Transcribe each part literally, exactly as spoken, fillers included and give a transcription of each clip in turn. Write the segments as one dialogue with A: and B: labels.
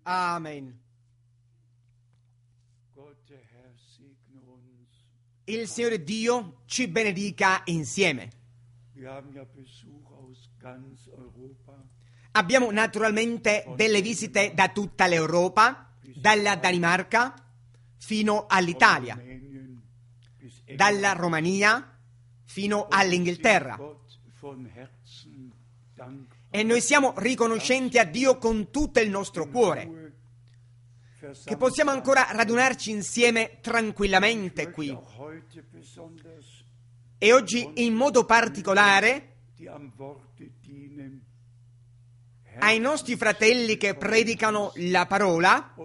A: Amen. Il Signore Dio ci benedica insieme. Abbiamo naturalmente delle visite da tutta l'Europa, dalla Danimarca fino all'Italia, dalla Romania fino all'Inghilterra. E noi siamo riconoscenti a Dio con tutto il nostro cuore, che possiamo ancora radunarci insieme tranquillamente qui. E oggi in modo particolare ai nostri fratelli che predicano la parola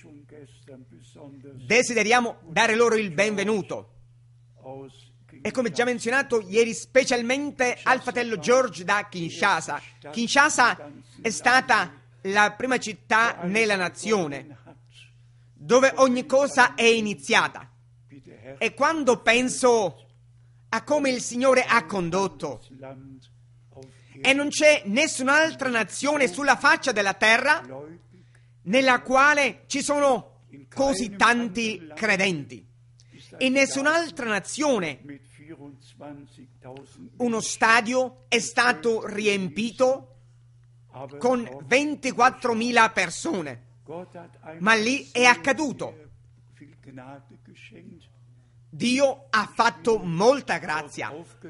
A: desideriamo dare loro il benvenuto. E come già menzionato ieri, specialmente al fratello George da Kinshasa. Kinshasa è stata la prima città nella nazione dove ogni cosa è iniziata. E quando penso a come il Signore ha condotto, e non c'è nessun'altra nazione sulla faccia della terra nella quale ci sono così tanti credenti. In nessun'altra nazione uno stadio è stato riempito con ventiquattromila persone, ma lì è accaduto. Dio ha fatto molta grazia.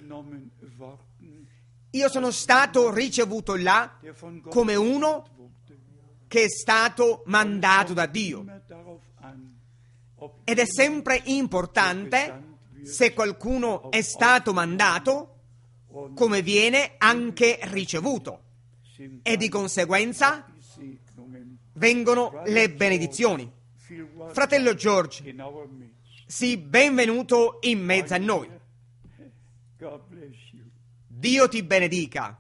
A: Io sono stato ricevuto là come uno che è stato mandato da Dio. Ed è sempre importante, se qualcuno è stato mandato, come viene anche ricevuto. E di conseguenza vengono le benedizioni. Fratello George, sii benvenuto in mezzo a noi. Dio ti benedica.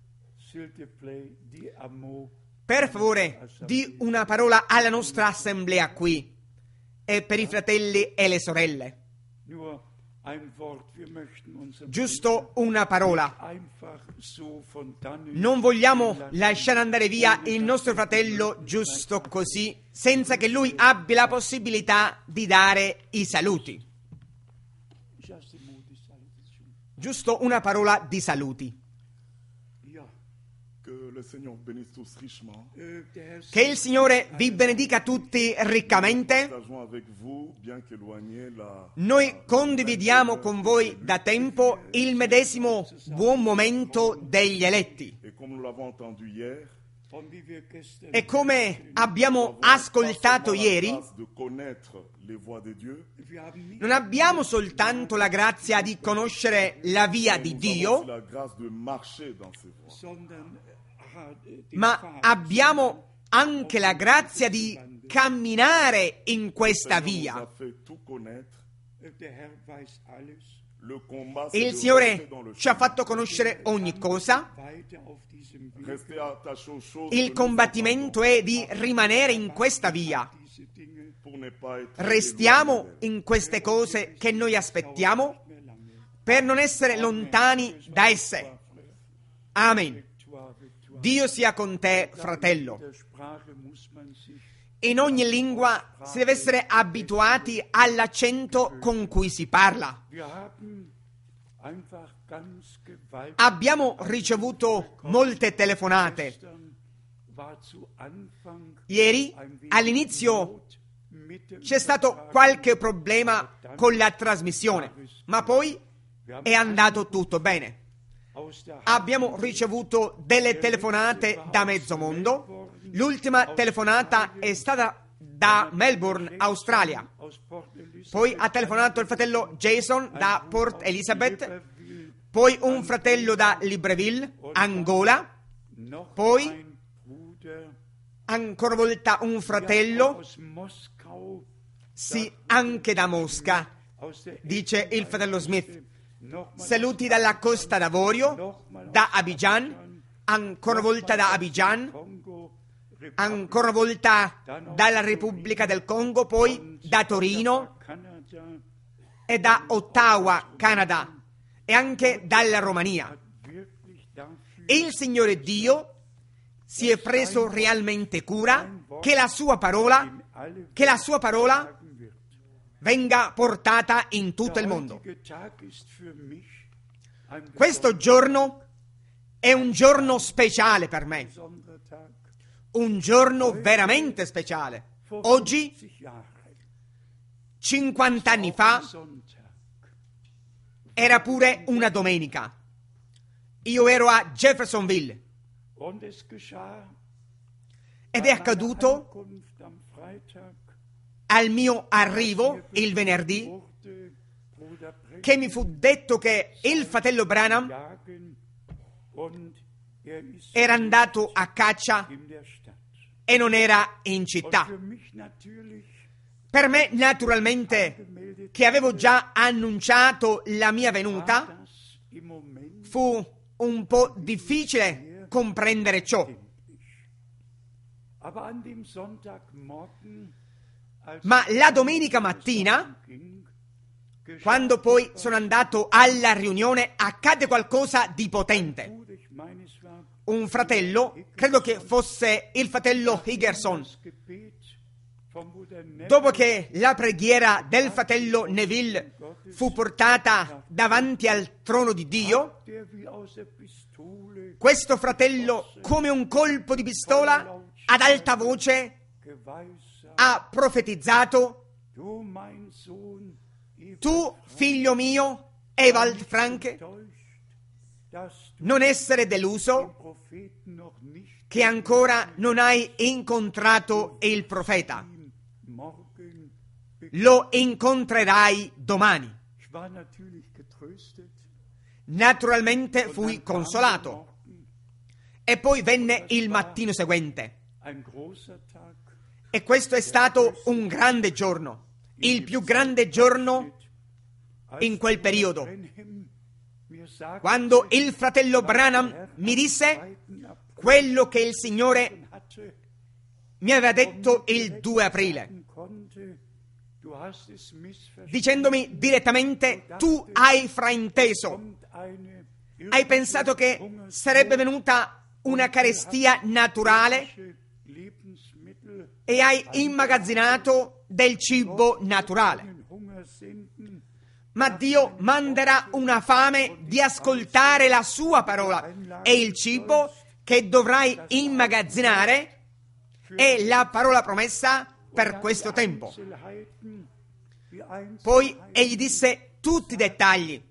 A: Per favore, di una parola alla nostra assemblea qui e per i fratelli e le sorelle. Giusto una parola. Non vogliamo lasciare andare via il nostro fratello giusto così, senza che lui abbia la possibilità di dare i saluti. Giusto una parola di saluti. Che il Signore vi benedica tutti riccamente. Noi condividiamo con voi da tempo il medesimo buon momento degli eletti. E come abbiamo ascoltato ieri, non abbiamo soltanto la grazia di conoscere la via di Dio, ma abbiamo anche la grazia di camminare in questa via. Il Signore ci ha fatto conoscere ogni cosa. Il combattimento è di rimanere in questa via. Restiamo in queste cose che noi aspettiamo per non essere lontani da esse. Amen. Dio sia con te, fratello. In ogni lingua si deve essere abituati all'accento con cui si parla. Abbiamo ricevuto molte telefonate. Ieri, all'inizio, c'è stato qualche problema con la trasmissione, ma poi è andato tutto bene. Abbiamo ricevuto delle telefonate da mezzo mondo. L'ultima telefonata è stata da Melbourne, Australia. Poi ha telefonato il fratello Jason da Port Elizabeth. Poi un fratello da Libreville, Angola. Poi ancora una volta un fratello, sì, anche da Mosca, dice il fratello Smith. Saluti dalla Costa d'Avorio, da Abidjan, ancora una volta da Abidjan, ancora una volta dalla Repubblica del Congo, poi da Torino e da Ottawa, Canada, e anche dalla Romania. E il Signore Dio si è preso realmente cura che la sua parola, che la sua parola venga portata in tutto il mondo. Questo giorno è un giorno speciale per me, un giorno veramente speciale. Oggi, cinquanta anni fa, era pure una domenica. Io ero a Jeffersonville ed è accaduto al mio arrivo il venerdì che mi fu detto che il fratello Branham era andato a caccia e non era in città. Per me, naturalmente, che avevo già annunciato la mia venuta, fu un po' difficile comprendere ciò. Ma la domenica mattina, quando poi sono andato alla riunione, accadde qualcosa di potente. Un fratello, credo che fosse il fratello Higgerson, dopo che la preghiera del fratello Neville fu portata davanti al trono di Dio, questo fratello, come un colpo di pistola, ad alta voce ha profetizzato: tu, figlio mio, Ewald Franke, non essere deluso che ancora non hai incontrato il profeta. Lo incontrerai domani. Naturalmente fui consolato. E poi venne il mattino seguente. E questo è stato un grande giorno, il più grande giorno in quel periodo. Quando il fratello Branham mi disse quello che il Signore mi aveva detto il due aprile, dicendomi direttamente: tu hai frainteso, hai pensato che sarebbe venuta una carestia naturale e hai immagazzinato del cibo naturale. Ma Dio manderà una fame di ascoltare la sua parola, e il cibo che dovrai immagazzinare è la parola promessa per questo tempo. Poi egli disse tutti i dettagli,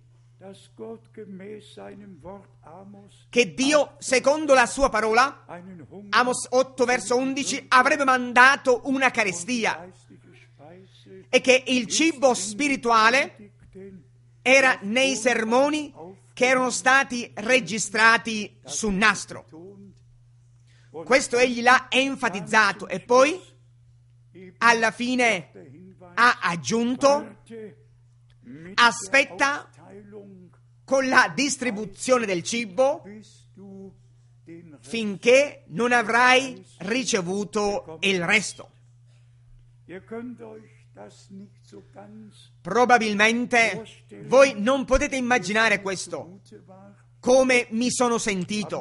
A: che Dio, secondo la sua parola, Amos otto verso undici, avrebbe mandato una carestia e che il cibo spirituale era nei sermoni che erano stati registrati su nastro. Questo egli l'ha enfatizzato e poi alla fine ha aggiunto: aspetta con la distribuzione del cibo finché non avrai ricevuto il resto. Probabilmente voi non potete immaginare questo, come mi sono sentito.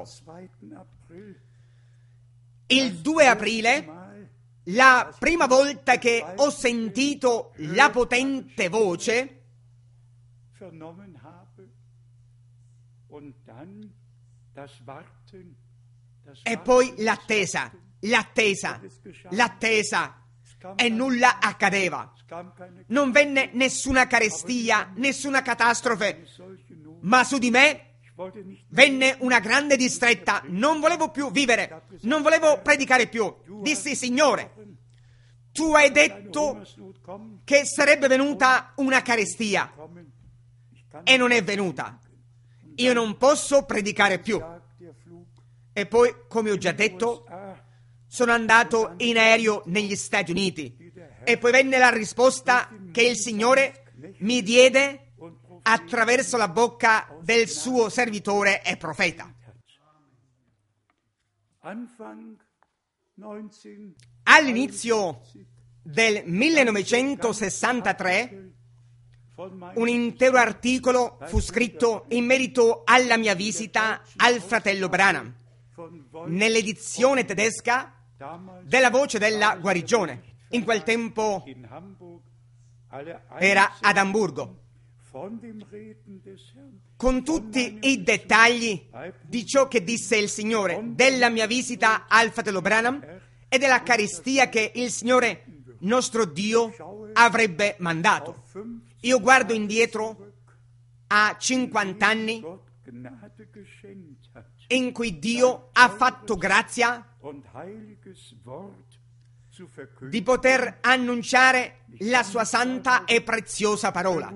A: Il due aprile, la prima volta che ho sentito la potente voce, e poi l'attesa, l'attesa, l'attesa, e nulla accadeva. Non venne nessuna carestia, nessuna catastrofe, ma su di me venne una grande distretta. Non volevo più vivere, non volevo predicare più. Dissi: Signore, tu hai detto che sarebbe venuta una carestia e non è venuta. Io non posso predicare più. E poi, come ho già detto, sono andato in aereo negli Stati Uniti e poi venne la risposta che il Signore mi diede attraverso la bocca del suo servitore e profeta. All'inizio del millenovecentosessantatré un intero articolo fu scritto in merito alla mia visita al fratello Branham. Nell'edizione tedesca della voce della guarigione. In quel tempo era ad Amburgo, con tutti i dettagli di ciò che disse il Signore, della mia visita al fratello Branham e della carestia che il Signore nostro Dio avrebbe mandato. Io guardo indietro a cinquanta anni in cui Dio ha fatto grazia di poter annunciare la sua santa e preziosa parola.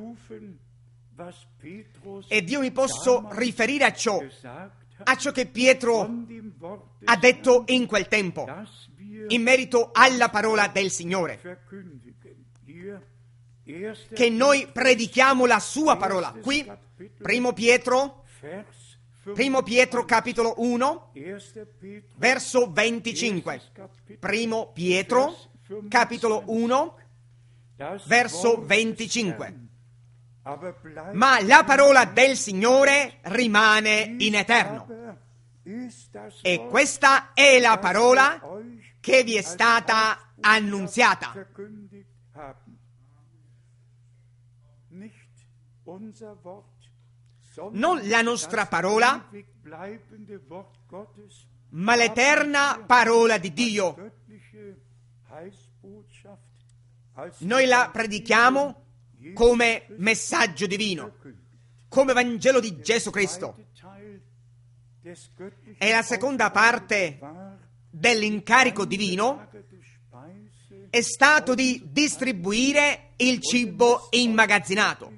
A: Ed io mi posso riferire a ciò, a ciò che Pietro ha detto in quel tempo, in merito alla parola del Signore, che noi predichiamo la sua parola. Qui, primo Pietro, primo Pietro capitolo uno, verso venticinque. Primo Pietro capitolo uno, verso venticinque. Ma la parola del Signore rimane in eterno. E questa è la parola che vi è stata annunziata. Non la nostra parola, ma l'eterna parola di Dio. Noi la predichiamo come messaggio divino, come Vangelo di Gesù Cristo. E la seconda parte dell'incarico divino è stato di distribuire il cibo immagazzinato.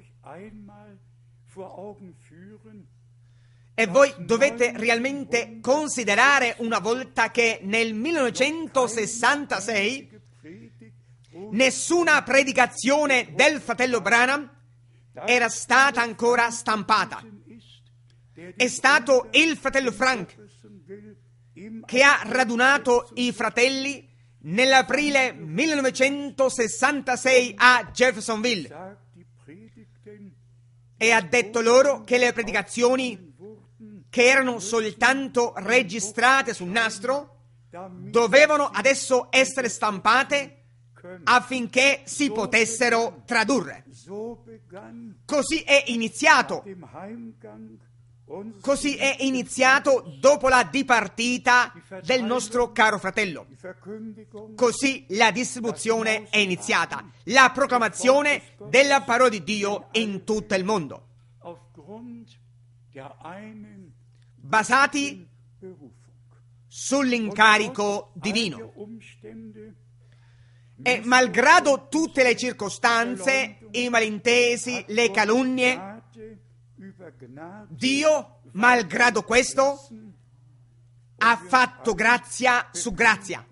A: E voi dovete realmente considerare una volta che nel millenovecentosessantasei nessuna predicazione del fratello Branham era stata ancora stampata. È stato il fratello Frank che ha radunato i fratelli nell'aprile millenovecentosessantasei a Jeffersonville e ha detto loro che le predicazioni che erano soltanto registrate sul nastro dovevano adesso essere stampate affinché si potessero tradurre. Così è iniziato. Così è iniziato dopo la dipartita del nostro caro fratello. Così la distribuzione è iniziata, la proclamazione della parola di Dio in tutto il mondo, basati sull'incarico divino. E malgrado tutte le circostanze, i malintesi, le calunnie, Dio, malgrado questo, ha fatto grazia su grazia.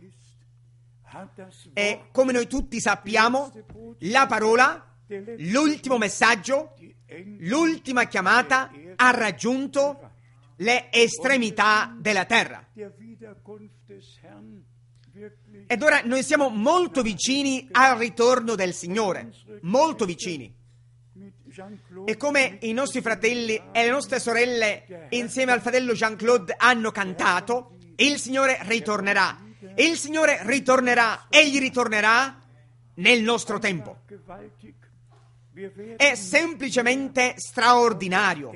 A: E come noi tutti sappiamo, la parola, l'ultimo messaggio, l'ultima chiamata ha raggiunto le estremità della terra. Ed ora noi siamo molto vicini al ritorno del Signore, molto vicini. E come i nostri fratelli e le nostre sorelle insieme al fratello Jean-Claude hanno cantato, il Signore ritornerà. Il Signore ritornerà, Egli ritornerà nel nostro tempo. È semplicemente straordinario.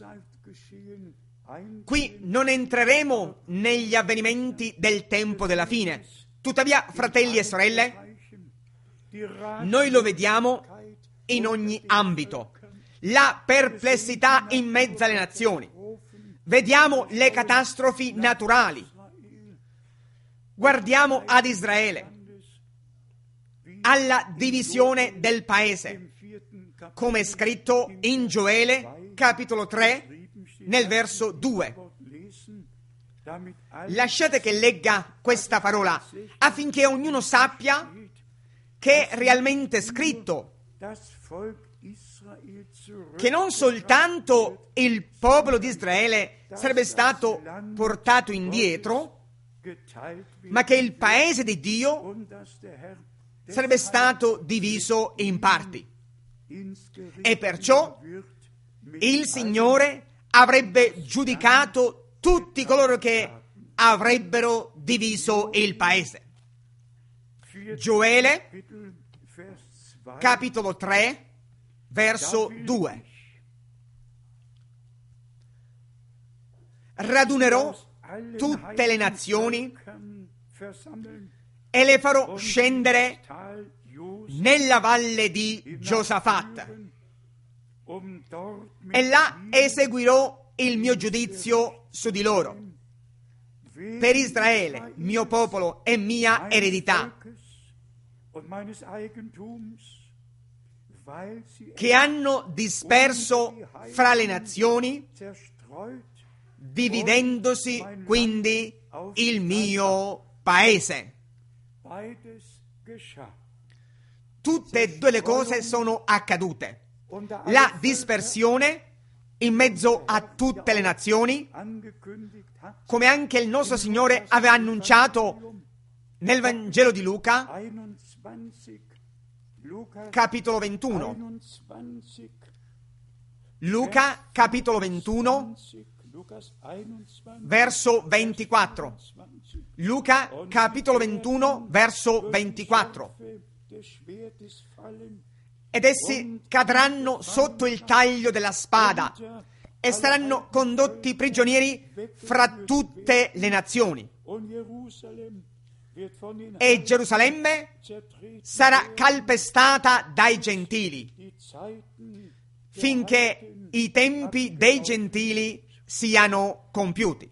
A: Qui non entreremo negli avvenimenti del tempo della fine. Tuttavia, fratelli e sorelle, noi lo vediamo in ogni ambito. La perplessità in mezzo alle nazioni. Vediamo le catastrofi naturali. Guardiamo ad Israele, alla divisione del paese, come è scritto in Gioele, capitolo tre, nel verso due. Lasciate che legga questa parola affinché ognuno sappia che è realmente scritto che non soltanto il popolo di Israele sarebbe stato portato indietro, ma che il paese di Dio sarebbe stato diviso in parti. E perciò il Signore avrebbe giudicato tutti coloro che avrebbero diviso il paese. Gioele, capitolo tre, verso due. Radunerò tutte le nazioni e le farò scendere nella valle di Giosafat, e là eseguirò il mio giudizio su di loro, per Israele, mio popolo e mia eredità, che hanno disperso fra le nazioni, dividendosi quindi il mio paese. Tutte e due le cose sono accadute. La dispersione in mezzo a tutte le nazioni, come anche il nostro Signore aveva annunciato nel Vangelo di Luca, capitolo ventuno. Luca, capitolo ventuno, verso ventiquattro. Luca, capitolo ventuno, verso ventiquattro. Ed essi cadranno sotto il taglio della spada e saranno condotti prigionieri fra tutte le nazioni. E Gerusalemme sarà calpestata dai gentili, finché i tempi dei gentili siano compiuti.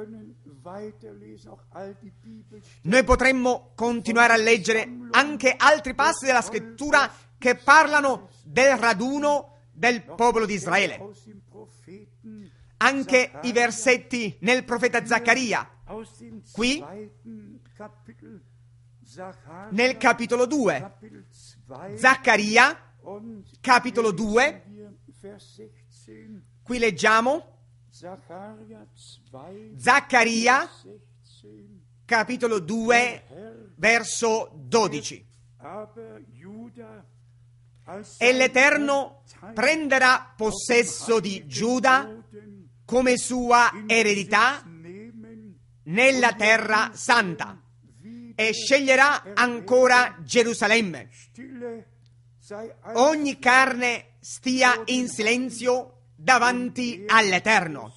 A: Noi potremmo continuare a leggere anche altri passi della scrittura che parlano del raduno del popolo di Israele. Anche i versetti nel profeta Zaccaria, qui nel capitolo due. Zaccaria, capitolo due, qui leggiamo Zaccaria, capitolo due, verso dodici. E l'Eterno prenderà possesso di Giuda come sua eredità nella terra santa e sceglierà ancora Gerusalemme. Ogni carne stia in silenzio davanti all'Eterno,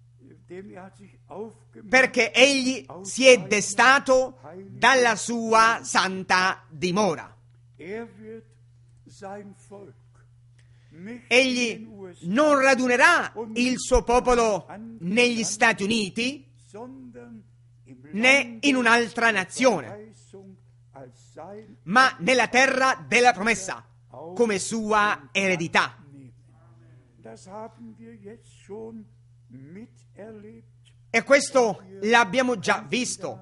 A: perché egli si è destato dalla sua santa dimora. Egli non radunerà il suo popolo negli Stati Uniti né in un'altra nazione, ma nella terra della promessa come sua eredità. E questo l'abbiamo già visto.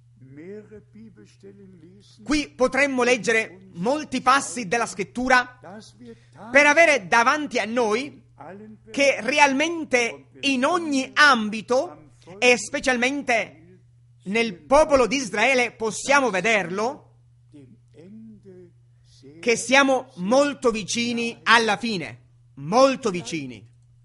A: Qui potremmo leggere molti passi della scrittura per avere davanti a noi che realmente in ogni ambito, e specialmente nel popolo di Israele possiamo vederlo, che siamo molto vicini alla fine, molto vicini.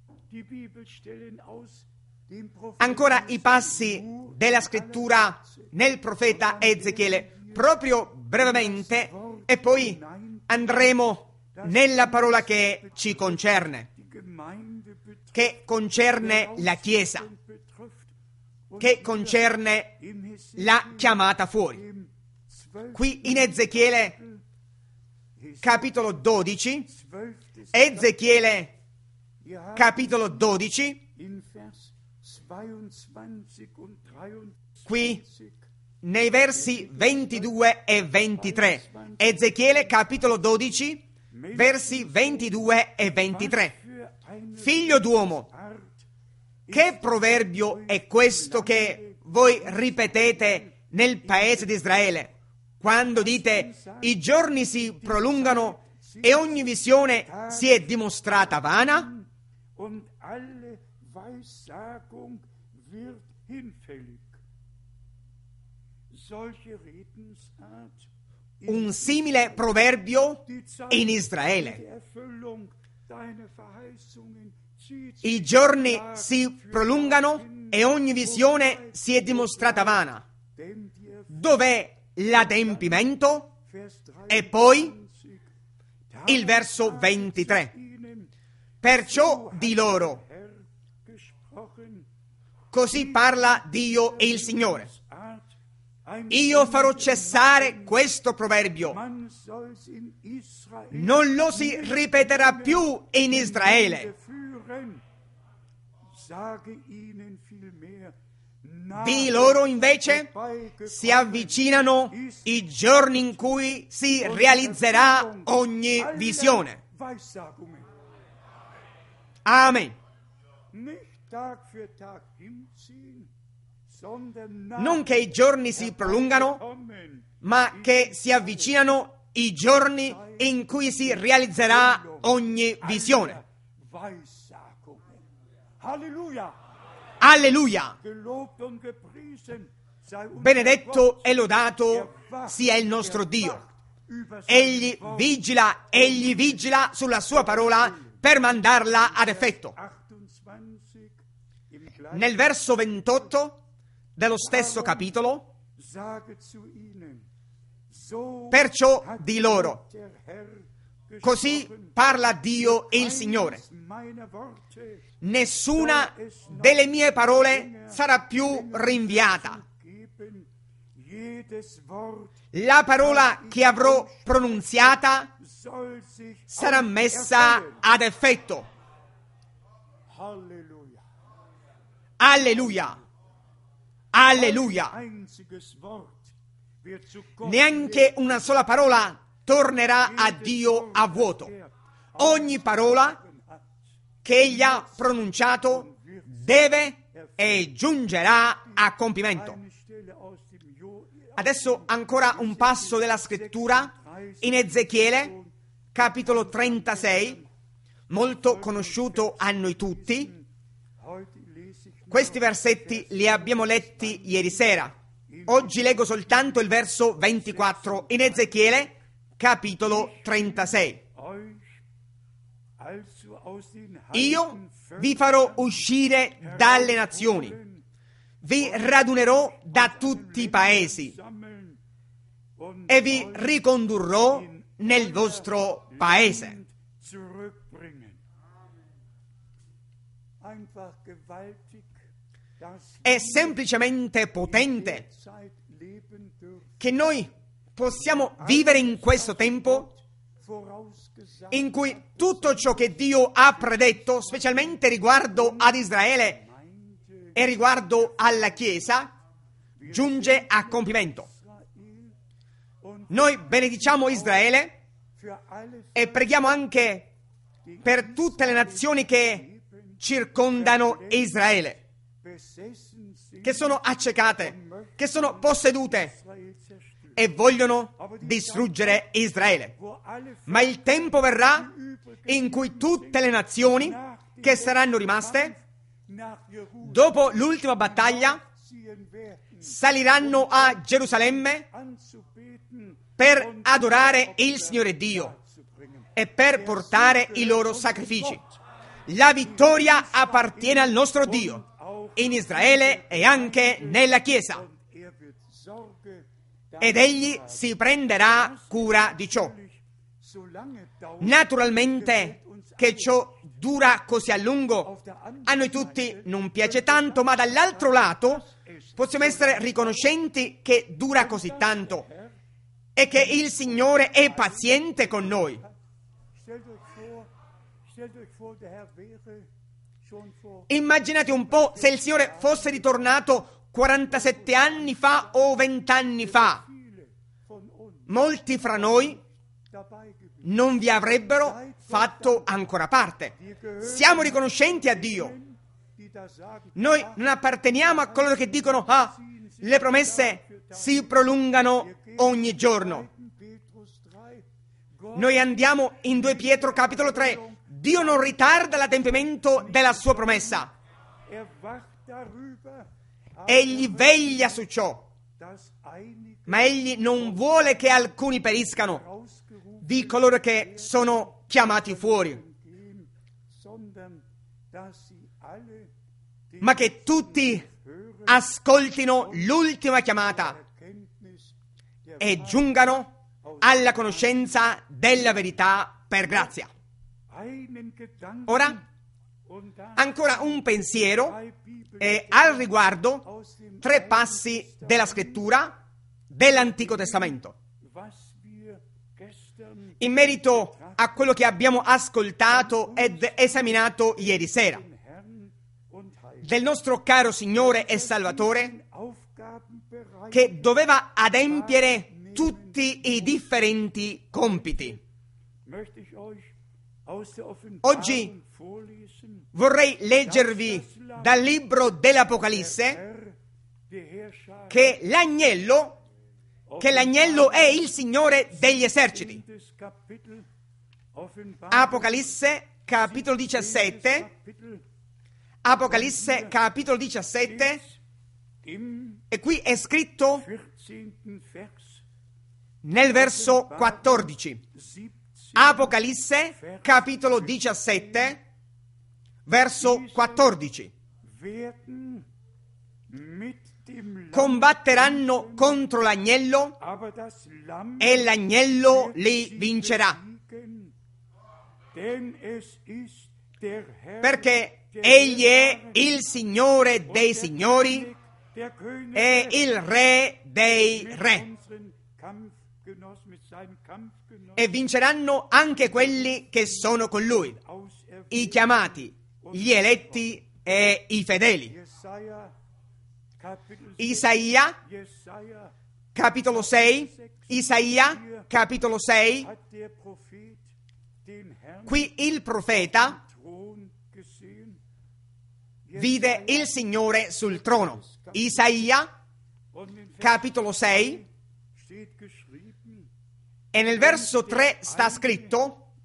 A: Ancora i passi della scrittura nel profeta Ezechiele, proprio brevemente, e poi andremo nella parola che ci concerne, che concerne la Chiesa, che concerne la chiamata fuori. Qui in Ezechiele, capitolo dodici, Ezechiele, capitolo dodici, qui nei versi ventidue e ventitré. Ezechiele capitolo dodici, versi ventidue e ventitré. Figlio d'uomo, che proverbio è questo che voi ripetete nel paese di Israele, quando dite i giorni si prolungano e ogni visione si è dimostrata vana? Un simile proverbio in Israele. I giorni si prolungano e ogni visione si è dimostrata vana. Dov'è l'adempimento? E poi il verso ventitré. Perciò di loro, così parla Dio e il Signore, io farò cessare questo proverbio, non lo si ripeterà più in Israele. Di loro invece si avvicinano i giorni in cui si realizzerà ogni visione. Amen. Non che i giorni si prolungano, ma che si avvicinano i giorni in cui si realizzerà ogni visione.
B: Alleluia!
A: Alleluia! Benedetto e lodato sia il nostro Dio. Egli vigila, egli vigila sulla sua parola per mandarla ad effetto. Nel verso ventotto dello stesso capitolo, perciò di loro, così parla Dio e il Signore, nessuna delle mie parole sarà più rinviata. La parola che avrò pronunziata sarà messa ad effetto. Alleluia! Alleluia! Neanche una sola parola tornerà a Dio a vuoto. Ogni parola che egli ha pronunciato deve e giungerà a compimento. Adesso ancora un passo della scrittura in Ezechiele, capitolo trentasei, molto conosciuto a noi tutti. Questi versetti li abbiamo letti ieri sera. Oggi leggo soltanto il verso ventiquattro in Ezechiele, capitolo trentasei. Io vi farò uscire dalle nazioni, vi radunerò da tutti i paesi e vi ricondurrò nel vostro paese. È semplicemente potente che noi possiamo vivere in questo tempo in cui tutto ciò che Dio ha predetto, specialmente riguardo ad Israele e riguardo alla Chiesa, giunge a compimento. Noi benediciamo Israele e preghiamo anche per tutte le nazioni che circondano Israele, che sono accecate, che sono possedute e vogliono distruggere Israele. Ma il tempo verrà in cui tutte le nazioni che saranno rimaste dopo l'ultima battaglia saliranno a Gerusalemme per adorare il Signore Dio e per portare i loro sacrifici. La vittoria appartiene al nostro Dio in Israele e anche nella Chiesa, ed egli si prenderà cura di ciò. Naturalmente che ciò dura così a lungo a noi tutti non piace tanto, ma dall'altro lato possiamo essere riconoscenti che dura così tanto e che il Signore è paziente con noi. Immaginate un po' se il Signore fosse ritornato quarantasette anni fa o venti anni fa. Molti fra noi non vi avrebbero fatto ancora parte. Siamo riconoscenti a Dio. Noi non apparteniamo a coloro che dicono: ah, le promesse si prolungano ogni giorno. Noi andiamo in due Pietro capitolo tre. Dio non ritarda l'adempimento della sua promessa. Egli veglia su ciò, ma egli non vuole che alcuni periscano di coloro che sono chiamati fuori, ma che tutti ascoltino l'ultima chiamata e giungano alla conoscenza della verità per grazia. Ora, ancora un pensiero e al riguardo tre passi della scrittura dell'Antico Testamento. In merito a quello che abbiamo ascoltato ed esaminato ieri sera, del nostro caro Signore e Salvatore, che doveva adempiere tutti i differenti compiti. Oggi vorrei leggervi dal libro dell'Apocalisse che l'agnello che l'agnello è il Signore degli eserciti. Apocalisse capitolo diciassette, Apocalisse capitolo diciassette, e qui è scritto nel verso quattordici. Apocalisse capitolo diciassette, verso quattordici. Combatteranno contro l'agnello e l'agnello li vincerà, perché egli è il Signore dei signori e il Re dei re, e vinceranno anche quelli che sono con lui, i chiamati, gli eletti e i fedeli. Isaia capitolo sei, Isaia capitolo sei, qui il profeta vide il Signore sul trono. Isaia capitolo sei, e nel verso tre sta scritto: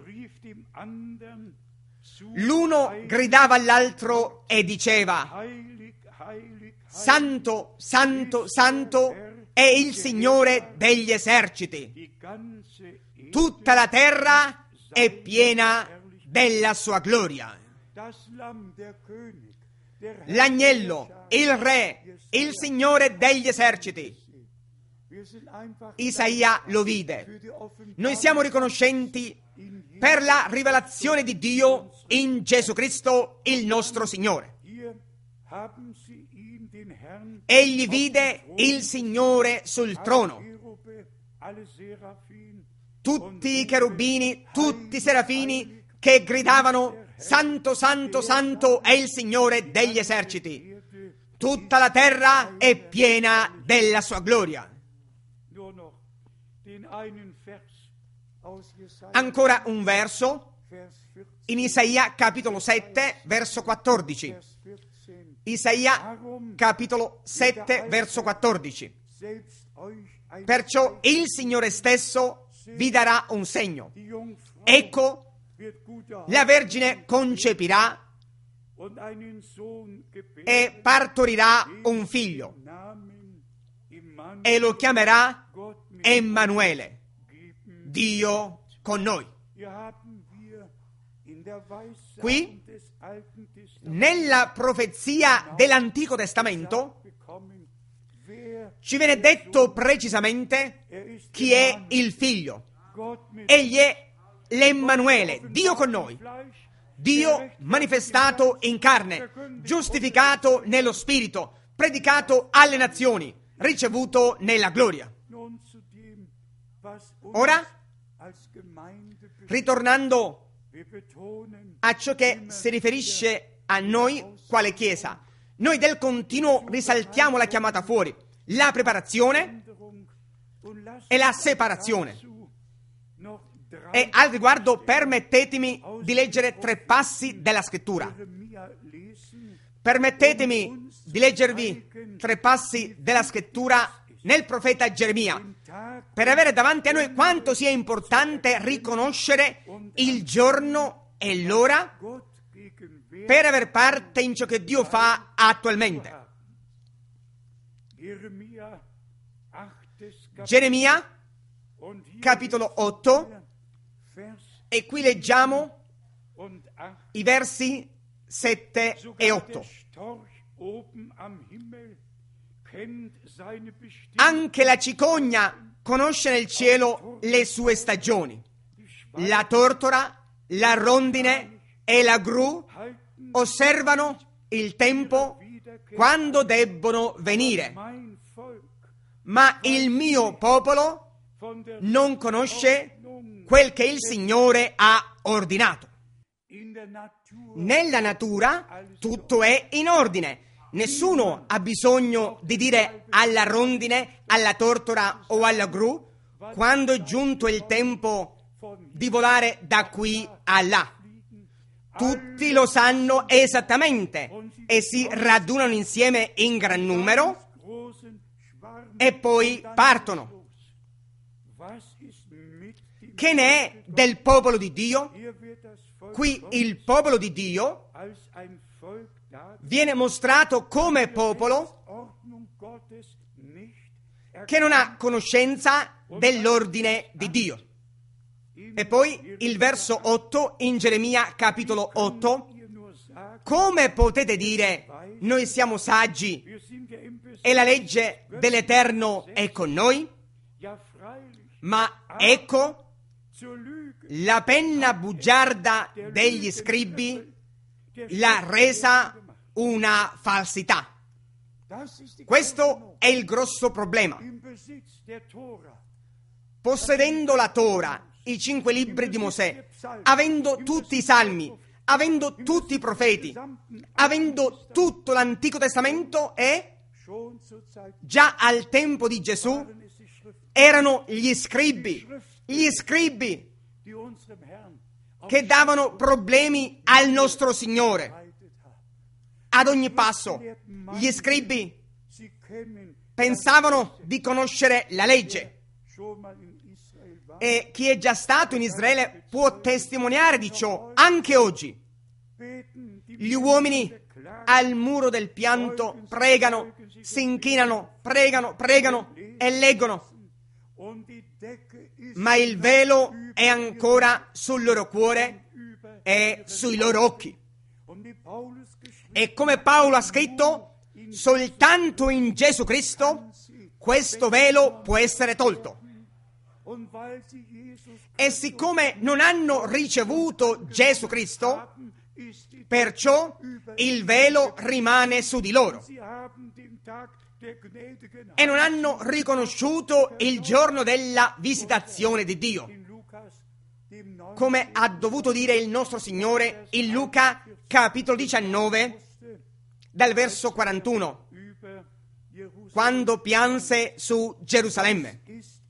A: l'uno gridava all'altro e diceva: Santo, santo, santo è il Signore degli eserciti. Tutta la terra è piena della sua gloria. L'agnello, il Re, il Signore degli eserciti. Isaia lo vide. Noi siamo riconoscenti per la rivelazione di Dio in Gesù Cristo, il nostro Signore. Egli vide il Signore sul trono. Tutti i cherubini, tutti i serafini che gridavano: Santo, santo, santo è il Signore degli eserciti. Tutta la terra è piena della sua gloria. Ancora un verso in Isaia capitolo sette, verso quattordici. Isaia capitolo sette, verso quattordici. Perciò il Signore stesso vi darà un segno. Ecco, la Vergine concepirà e partorirà un figlio e lo chiamerà Emanuele, Dio con noi. Qui, nella profezia dell'Antico Testamento, ci viene detto precisamente chi è il figlio. Egli è l'Emmanuele, Dio con noi, Dio manifestato in carne, giustificato nello Spirito, predicato alle nazioni, ricevuto nella gloria. Ora, ritornando a ciò che si riferisce a noi quale Chiesa, noi del continuo risaltiamo la chiamata fuori, la preparazione e la separazione. E al riguardo permettetemi di leggere tre passi della scrittura. Permettetemi di leggervi tre passi della scrittura nel profeta Geremia, per avere davanti a noi quanto sia importante riconoscere il giorno e l'ora per aver parte in ciò che Dio fa attualmente. Geremia capitolo otto, e qui leggiamo i versi sette e otto. Anche la cicogna conosce nel cielo le sue stagioni. La tortora, la rondine e la gru osservano il tempo quando debbono venire. Ma il mio popolo non conosce quel che il Signore ha ordinato. Nella natura tutto è in ordine. Nessuno ha bisogno di dire alla rondine, alla tortora o alla gru quando è giunto il tempo di volare da qui a là. Tutti lo sanno esattamente e si radunano insieme in gran numero e poi partono. Che ne è del popolo di Dio? Qui il popolo di Dio viene mostrato come popolo che non ha conoscenza dell'ordine di Dio. E poi il verso otto in Geremia capitolo otto: come potete dire noi siamo saggi e la legge dell'Eterno è con noi? Ma ecco, la penna bugiarda degli scribi l'ha resa una falsità. Questo è il grosso problema. Possedendo la Tora, i cinque libri di Mosè, avendo tutti i salmi, avendo tutti i profeti, avendo tutto l'Antico Testamento, e già al tempo di Gesù erano gli scribi, gli scribi che davano problemi al nostro Signore. Ad ogni passo, gli scribi pensavano di conoscere la legge. E chi è già stato in Israele può testimoniare di ciò anche oggi. Gli uomini al muro del pianto pregano, si inchinano, pregano, pregano e leggono. Ma il velo è ancora sul loro cuore e sui loro occhi. E come Paolo ha scritto, soltanto in Gesù Cristo questo velo può essere tolto. E siccome non hanno ricevuto Gesù Cristo, perciò il velo rimane su di loro. E non hanno riconosciuto il giorno della visitazione di Dio, come ha dovuto dire il nostro Signore in Luca capitolo diciannove dal verso quarantuno, quando pianse su Gerusalemme.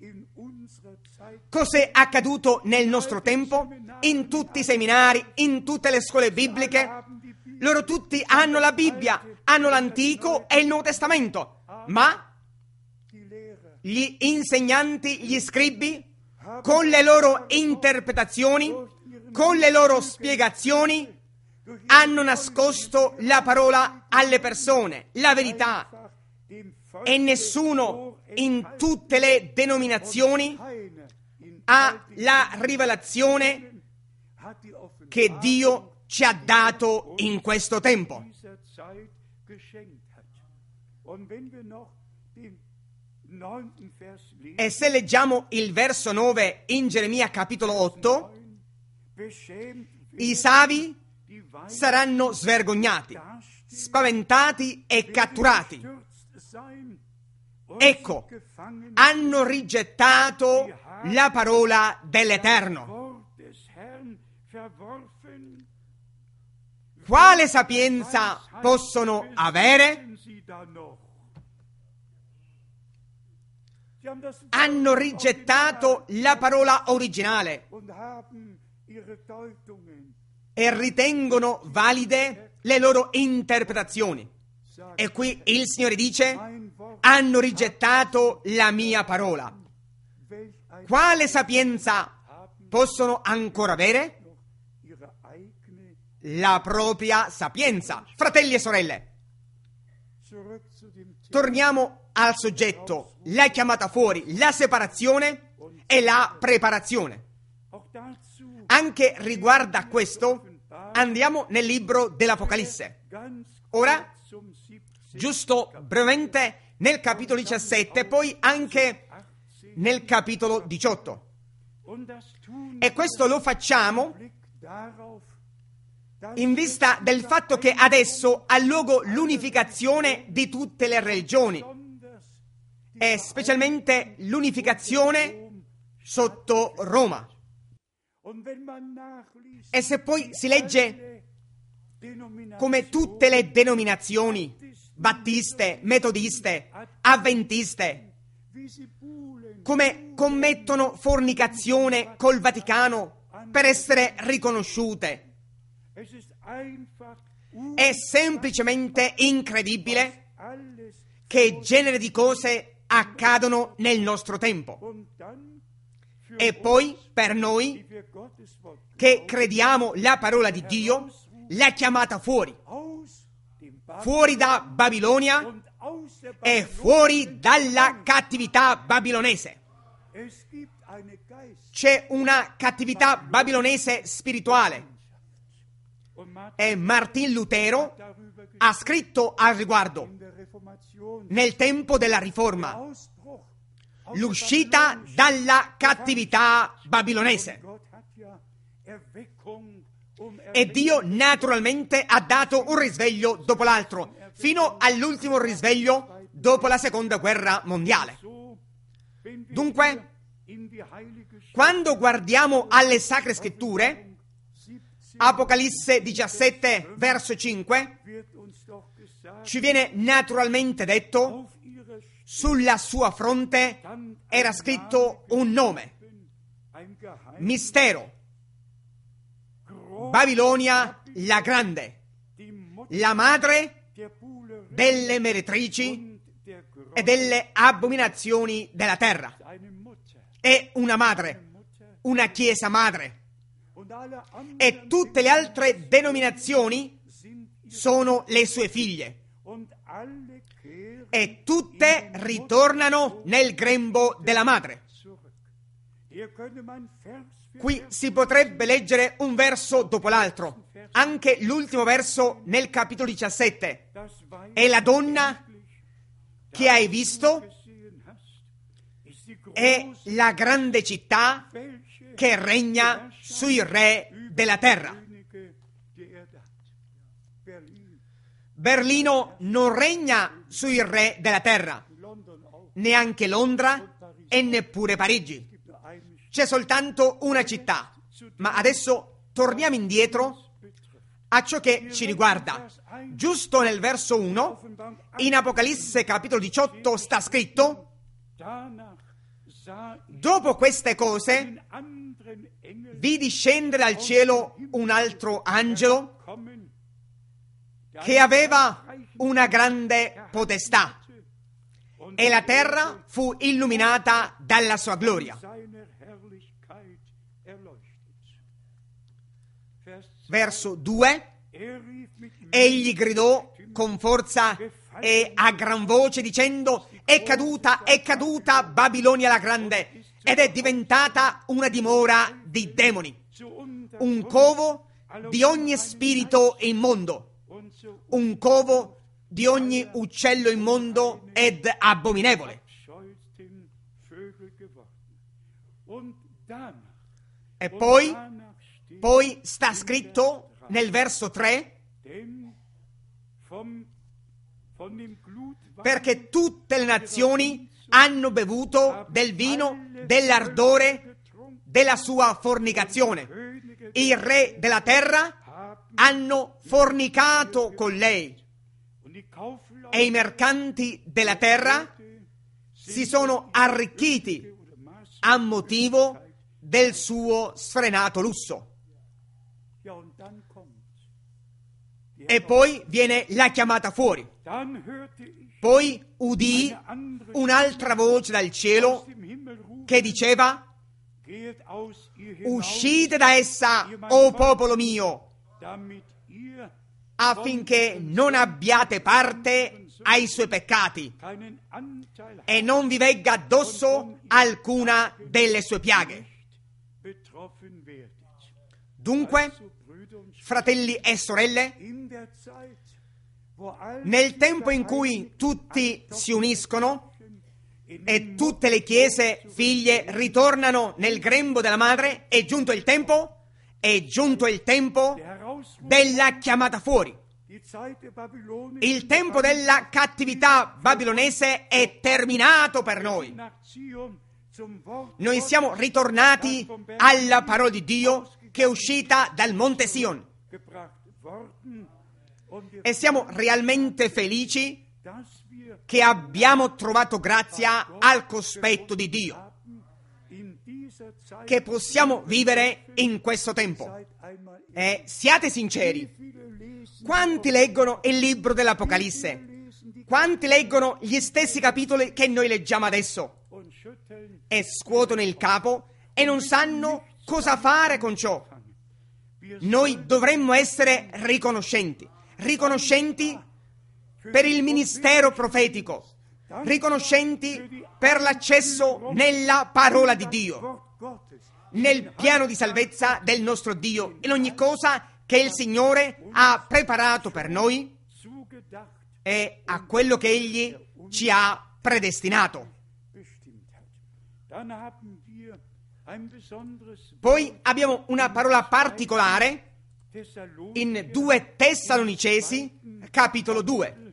A: Cos'è accaduto nel nostro tempo? In tutti i seminari, in tutte le scuole bibliche, loro tutti hanno la Bibbia, hanno l'Antico e il Nuovo Testamento, ma gli insegnanti, gli scribi, con le loro interpretazioni, con le loro spiegazioni, hanno nascosto la parola alle persone, la verità, e nessuno in tutte le denominazioni ha la rivelazione che Dio ci ha dato in questo tempo. E se leggiamo il verso nove in Geremia capitolo otto, i savi saranno svergognati, spaventati e catturati. Ecco, hanno rigettato la parola dell'Eterno. Quale sapienza possono avere? Hanno rigettato la parola originale e ritengono valide le loro interpretazioni. E qui il Signore dice: hanno rigettato la mia parola. Quale sapienza possono ancora avere? La propria sapienza. Fratelli e sorelle, torniamo al soggetto, la chiamata fuori, la separazione e la preparazione. Anche riguardo a questo, andiamo nel libro dell'Apocalisse. Ora, giusto brevemente, nel capitolo diciassette, poi anche nel capitolo diciotto. E questo lo facciamo in vista del fatto che adesso ha luogo l'unificazione di tutte le religioni, e specialmente l'unificazione sotto Roma. E se poi si legge come tutte le denominazioni, battiste, metodiste, avventiste, come commettono fornicazione col Vaticano per essere riconosciute, è semplicemente incredibile che genere di cose accadono nel nostro tempo. E poi, per noi, che crediamo la parola di Dio, l'ha chiamata fuori. Fuori da Babilonia e fuori dalla cattività babilonese. C'è una cattività babilonese spirituale. E Martin Lutero ha scritto al riguardo nel tempo della Riforma, l'uscita dalla cattività babilonese. E Dio naturalmente ha dato un risveglio dopo l'altro, fino all'ultimo risveglio dopo la seconda guerra mondiale. Dunque, quando guardiamo alle Sacre Scritture, Apocalisse diciassette, verso cinque, ci viene naturalmente detto: sulla sua fronte era scritto un nome, mistero, Babilonia la grande, la madre delle meretrici e delle abominazioni della terra. È una madre, una chiesa madre. E tutte le altre denominazioni sono le sue figlie. E tutte ritornano nel grembo della madre. Qui si potrebbe leggere un verso dopo l'altro, anche l'ultimo verso nel capitolo diciassette. E la donna che hai visto è la grande città che regna sui re della terra. Berlino non regna sui re della terra, neanche Londra e neppure Parigi. C'è soltanto una città. Ma adesso torniamo indietro a ciò che ci riguarda. Giusto nel verso uno, in Apocalisse capitolo diciotto sta scritto: dopo queste cose vidi scendere dal cielo un altro angelo che aveva una grande potestà, e la terra fu illuminata dalla sua gloria. Verso due: egli gridò con forza e a gran voce dicendo: è caduta, è caduta Babilonia la grande, ed è diventata una dimora di demoni, un covo di ogni spirito immondo, un covo di ogni uccello immondo ed abominevole. E poi, poi sta scritto nel verso tre: perché tutte le nazioni hanno bevuto del vino dell'ardore della sua fornicazione. I re della terra hanno fornicato con lei, e i mercanti della terra si sono arricchiti a motivo del suo sfrenato lusso. E poi viene la chiamata fuori. Poi udii un'altra voce dal cielo che diceva: uscite da essa, o popolo mio, affinché non abbiate parte ai suoi peccati e non vi vegga addosso alcuna delle sue piaghe. Dunque, fratelli e sorelle, nel tempo in cui tutti si uniscono e tutte le chiese figlie ritornano nel grembo della madre, è giunto il tempo, è giunto il tempo della chiamata fuori. Il tempo della cattività babilonese è terminato per noi. Noi siamo ritornati alla parola di Dio che è uscita dal Monte Sion e siamo realmente felici che abbiamo trovato grazia al cospetto di Dio, che possiamo vivere in questo tempo. E siate sinceri, quanti leggono il libro dell'Apocalisse? Quanti leggono gli stessi capitoli che noi leggiamo adesso e scuotono il capo e non sanno cosa fare con ciò? Noi dovremmo essere riconoscenti, riconoscenti per il ministero profetico, riconoscenti per l'accesso nella parola di Dio, nel piano di salvezza del nostro Dio, in ogni cosa che il Signore ha preparato per noi e a quello che Egli ci ha predestinato. Poi abbiamo una parola particolare in due Tessalonicesi, capitolo due,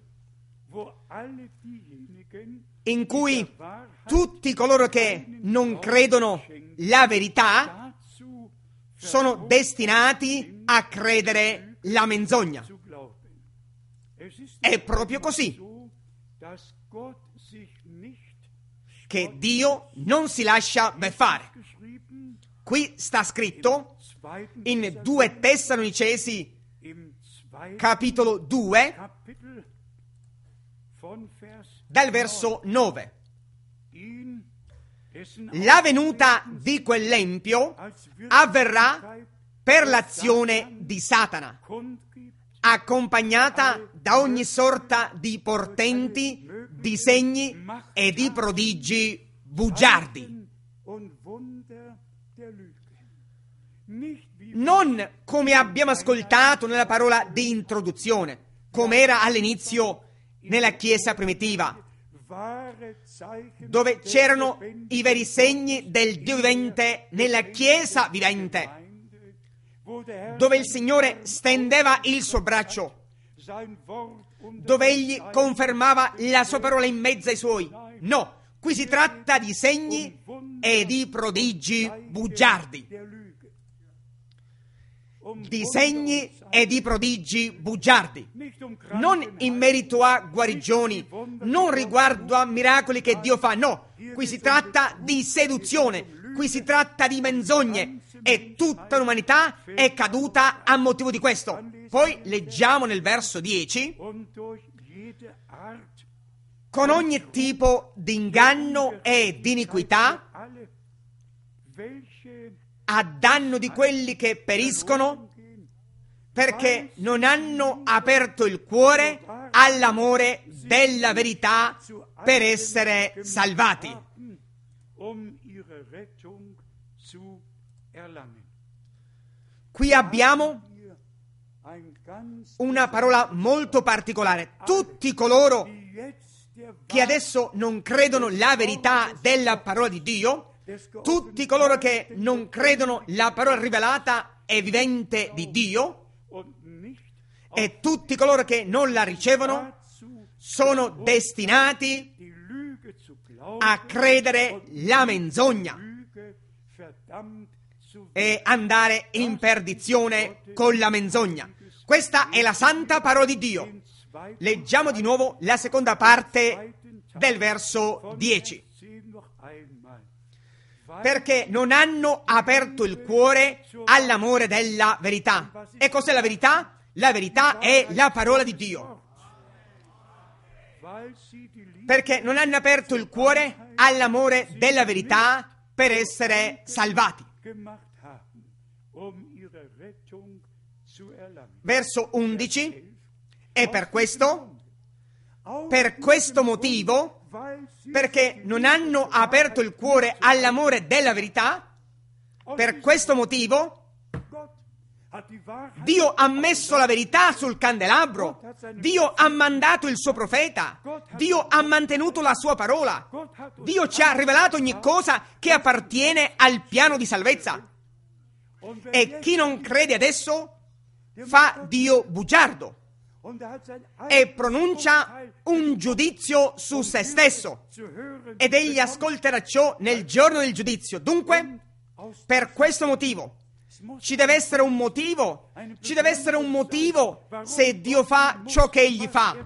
A: in cui tutti coloro che non credono la verità sono destinati a credere la menzogna. È proprio così che Dio non si lascia beffare. Qui sta scritto in due Tessalonicesi capitolo due dal verso nove: la venuta di quell'empio avverrà per l'azione di Satana, accompagnata da ogni sorta di portenti, di segni e di prodigi bugiardi. Non come abbiamo ascoltato nella parola di introduzione, come era all'inizio nella Chiesa primitiva, dove c'erano i veri segni del Dio vivente nella Chiesa vivente, dove il Signore stendeva il suo braccio, dove Egli confermava la sua parola in mezzo ai Suoi. No, qui si tratta di segni e di prodigi bugiardi. Di segni e di prodigi bugiardi, non in merito a guarigioni, non riguardo a miracoli che Dio fa, no, qui si tratta di seduzione, qui si tratta di menzogne e tutta l'umanità è caduta a motivo di questo. Poi leggiamo nel verso dieci: con ogni tipo di inganno e di iniquità a danno di quelli che periscono, perché non hanno aperto il cuore all'amore della verità per essere salvati. Qui abbiamo una parola molto particolare. Tutti coloro che adesso non credono la verità della parola di Dio, tutti coloro che non credono la parola rivelata e vivente di Dio, e tutti coloro che non la ricevono sono destinati a credere la menzogna e andare in perdizione con la menzogna. Questa è la santa parola di Dio. Leggiamo di nuovo la seconda parte del verso dieci. Perché non hanno aperto il cuore all'amore della verità. E cos'è la verità? La verità è la parola di Dio. Perché non hanno aperto il cuore all'amore della verità per essere salvati. Verso undici. E per questo, per questo motivo, perché non hanno aperto il cuore all'amore della verità, per questo motivo Dio ha messo la verità sul candelabro. Dio ha mandato il suo profeta. Dio ha mantenuto la sua parola. Dio ci ha rivelato ogni cosa che appartiene al piano di salvezza. E chi non crede adesso fa Dio bugiardo e pronuncia un giudizio su se stesso, ed egli ascolterà ciò nel giorno del giudizio. Dunque, per questo motivo ci deve essere un motivo, ci deve essere un motivo se Dio fa ciò che egli fa.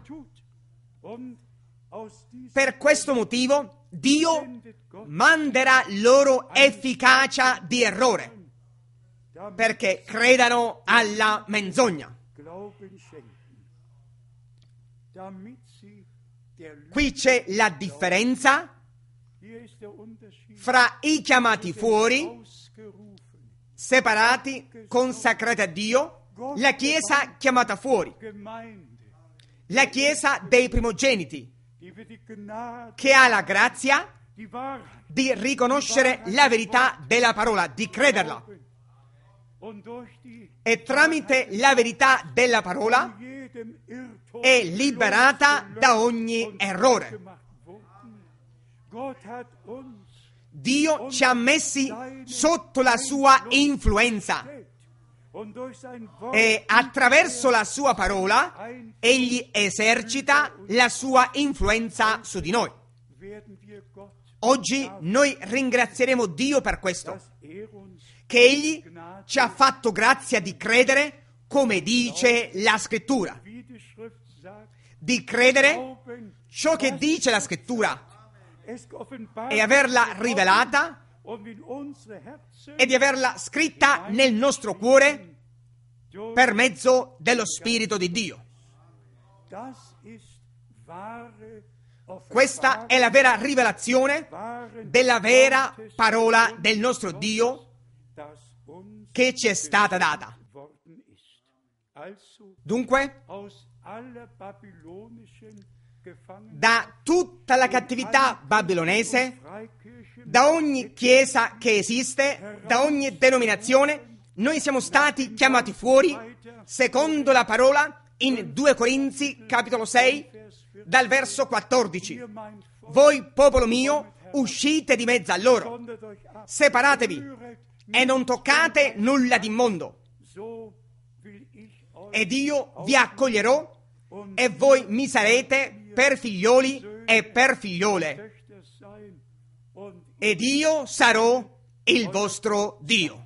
A: Per questo motivo Dio manderà loro efficacia di errore, perché credano alla menzogna. Qui c'è la differenza fra i chiamati fuori, separati, consacrati a Dio, la Chiesa chiamata fuori, la Chiesa dei primogeniti, che ha la grazia di riconoscere la verità della parola, di crederla. E tramite la verità della parola è liberata da ogni errore. Dio ci ha messi sotto la sua influenza e attraverso la sua parola egli esercita la sua influenza su di noi. Oggi noi ringrazieremo Dio per questo, che egli ci ha fatto grazia di credere come dice la Scrittura, di credere ciò che dice la Scrittura e averla rivelata e di averla scritta nel nostro cuore per mezzo dello Spirito di Dio. Questa è la vera rivelazione della vera parola del nostro Dio che ci è stata data. Dunque, da tutta la cattività babilonese, da ogni chiesa che esiste, da ogni denominazione, noi siamo stati chiamati fuori, secondo la parola, in due Corinzi, capitolo sei, dal verso quattordici. Voi, popolo mio, uscite di mezzo a loro, separatevi e non toccate nulla d'immondo, ed io vi accoglierò e voi mi sarete per figlioli e per figliole, ed io sarò il vostro Dio.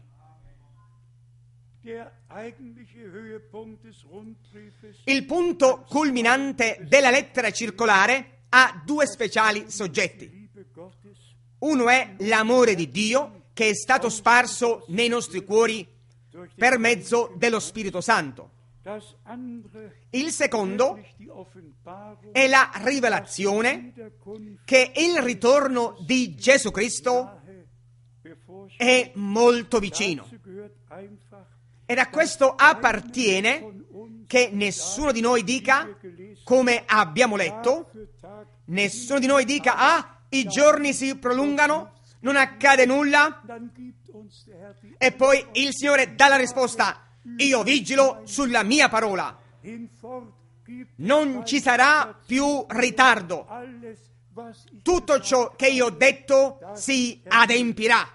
A: Il punto culminante della lettera circolare ha due speciali soggetti. Uno è l'amore di Dio che è stato sparso nei nostri cuori per mezzo dello Spirito Santo. Il secondo è la rivelazione che il ritorno di Gesù Cristo è molto vicino. Ed a questo appartiene che nessuno di noi dica, come abbiamo letto, nessuno di noi dica, ah, i giorni si prolungano, non accade nulla, e poi il Signore dà la risposta, io vigilo sulla mia parola. Non ci sarà più ritardo. Tutto ciò che io ho detto si adempirà.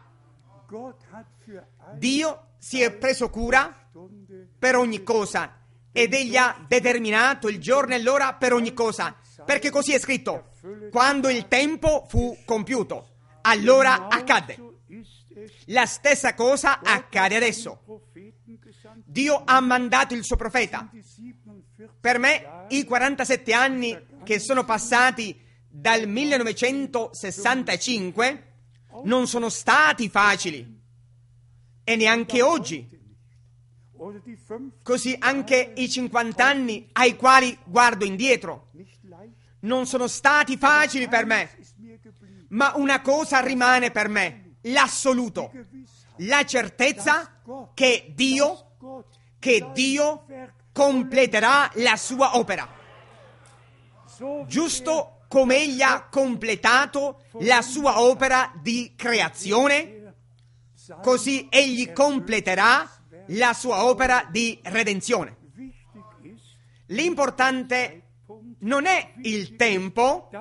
A: Dio si è preso cura per ogni cosa ed egli ha determinato il giorno e l'ora per ogni cosa, perché così è scritto: quando il tempo fu compiuto, allora accadde. La stessa cosa accade adesso. Dio ha mandato il suo profeta. Per me i quarantasette anni che sono passati dal millenovecentosessantacinque non sono stati facili, e neanche oggi. Così anche i cinquanta anni ai quali guardo indietro non sono stati facili per me, ma una cosa rimane per me, l'assoluto, la certezza che Dio, che Dio completerà la sua opera, giusto come egli ha completato la sua opera di creazione, così egli completerà la sua opera di redenzione. L'importante non è il tempo,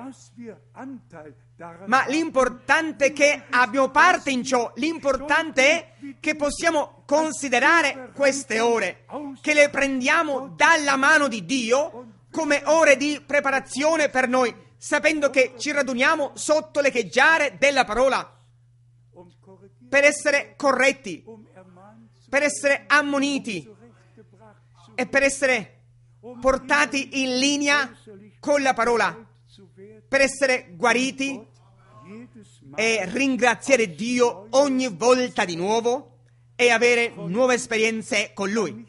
A: ma l'importante è che abbiamo parte in ciò. L'importante è che possiamo considerare queste ore, che le prendiamo dalla mano di Dio come ore di preparazione per noi, sapendo che ci raduniamo sotto le leggiare della parola per essere corretti, per essere ammoniti e per essere portati in linea con la parola, per essere guariti e ringraziare Dio ogni volta di nuovo e avere nuove esperienze con Lui.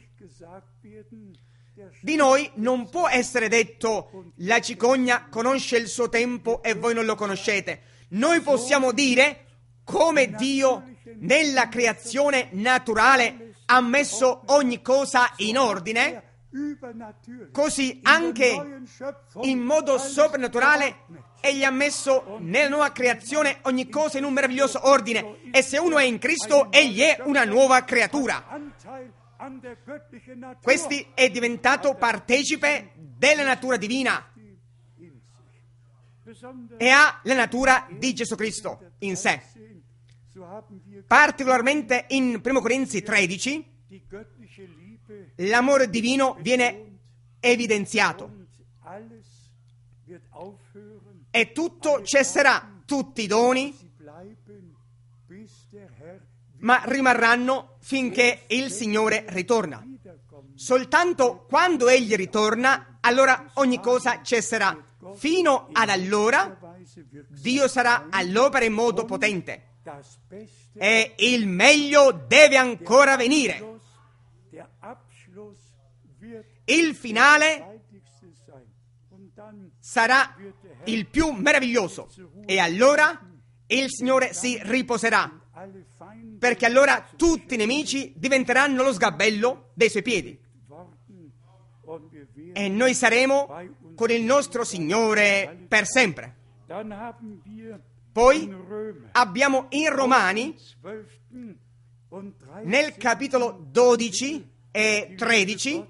A: Di noi non può essere detto: la cicogna conosce il suo tempo e voi non lo conoscete. Noi possiamo dire come Dio nella creazione naturale ha messo ogni cosa in ordine, così anche in modo soprannaturale Egli ha messo nella nuova creazione ogni cosa in un meraviglioso ordine, e se uno è in Cristo, egli è una nuova creatura. Questi è diventato partecipe della natura divina e ha la natura di Gesù Cristo in sé. Particolarmente in primo Corinzi tredici l'amore divino viene evidenziato e tutto cesserà, tutti i doni, ma rimarranno finché il Signore ritorna. Soltanto quando Egli ritorna, allora ogni cosa cesserà. Fino ad allora Dio sarà all'opera in modo potente e il meglio deve ancora venire. Il finale sarà il più meraviglioso e allora il Signore si riposerà, perché allora tutti i nemici diventeranno lo sgabello dei suoi piedi e noi saremo con il nostro Signore per sempre. Poi abbiamo in Romani, nel capitolo dodici e tredici,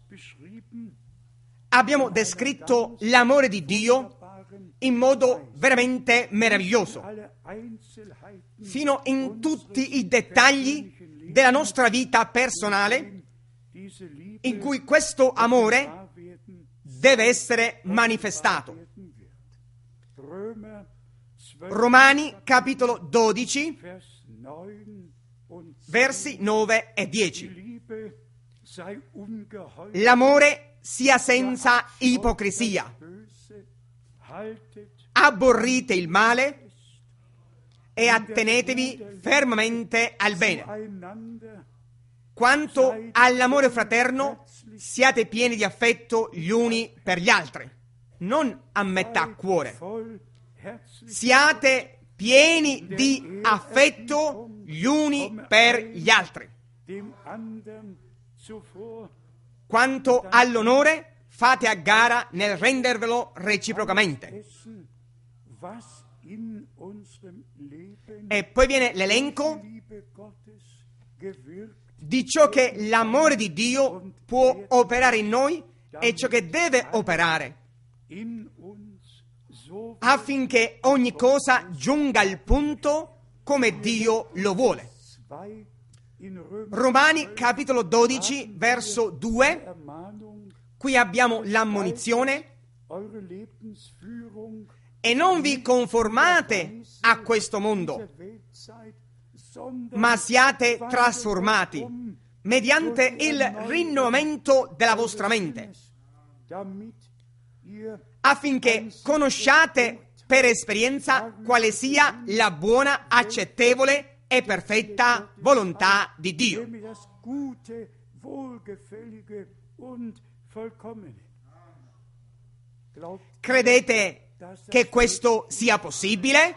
A: abbiamo descritto l'amore di Dio in modo veramente meraviglioso, fino in tutti i dettagli della nostra vita personale, in cui questo amore deve essere manifestato. Romani capitolo dodici, versi nove e dieci. L'amore sia senza ipocrisia. Aborrite il male e attenetevi fermamente al bene. Quanto all'amore fraterno, siate pieni di affetto gli uni per gli altri, non a metà cuore. Siate pieni di affetto gli uni per gli altri. Quanto all'onore, fate a gara nel rendervelo reciprocamente. E poi viene l'elenco di ciò che l'amore di Dio può operare in noi e ciò che deve operare affinché ogni cosa giunga al punto come Dio lo vuole. Romani capitolo dodici, verso due, qui abbiamo l'ammonizione: e non vi conformate a questo mondo, ma siate trasformati mediante il rinnovamento della vostra mente, affinché conosciate per esperienza quale sia la buona, accettevole e perfetta volontà di Dio. Credete che questo sia possibile?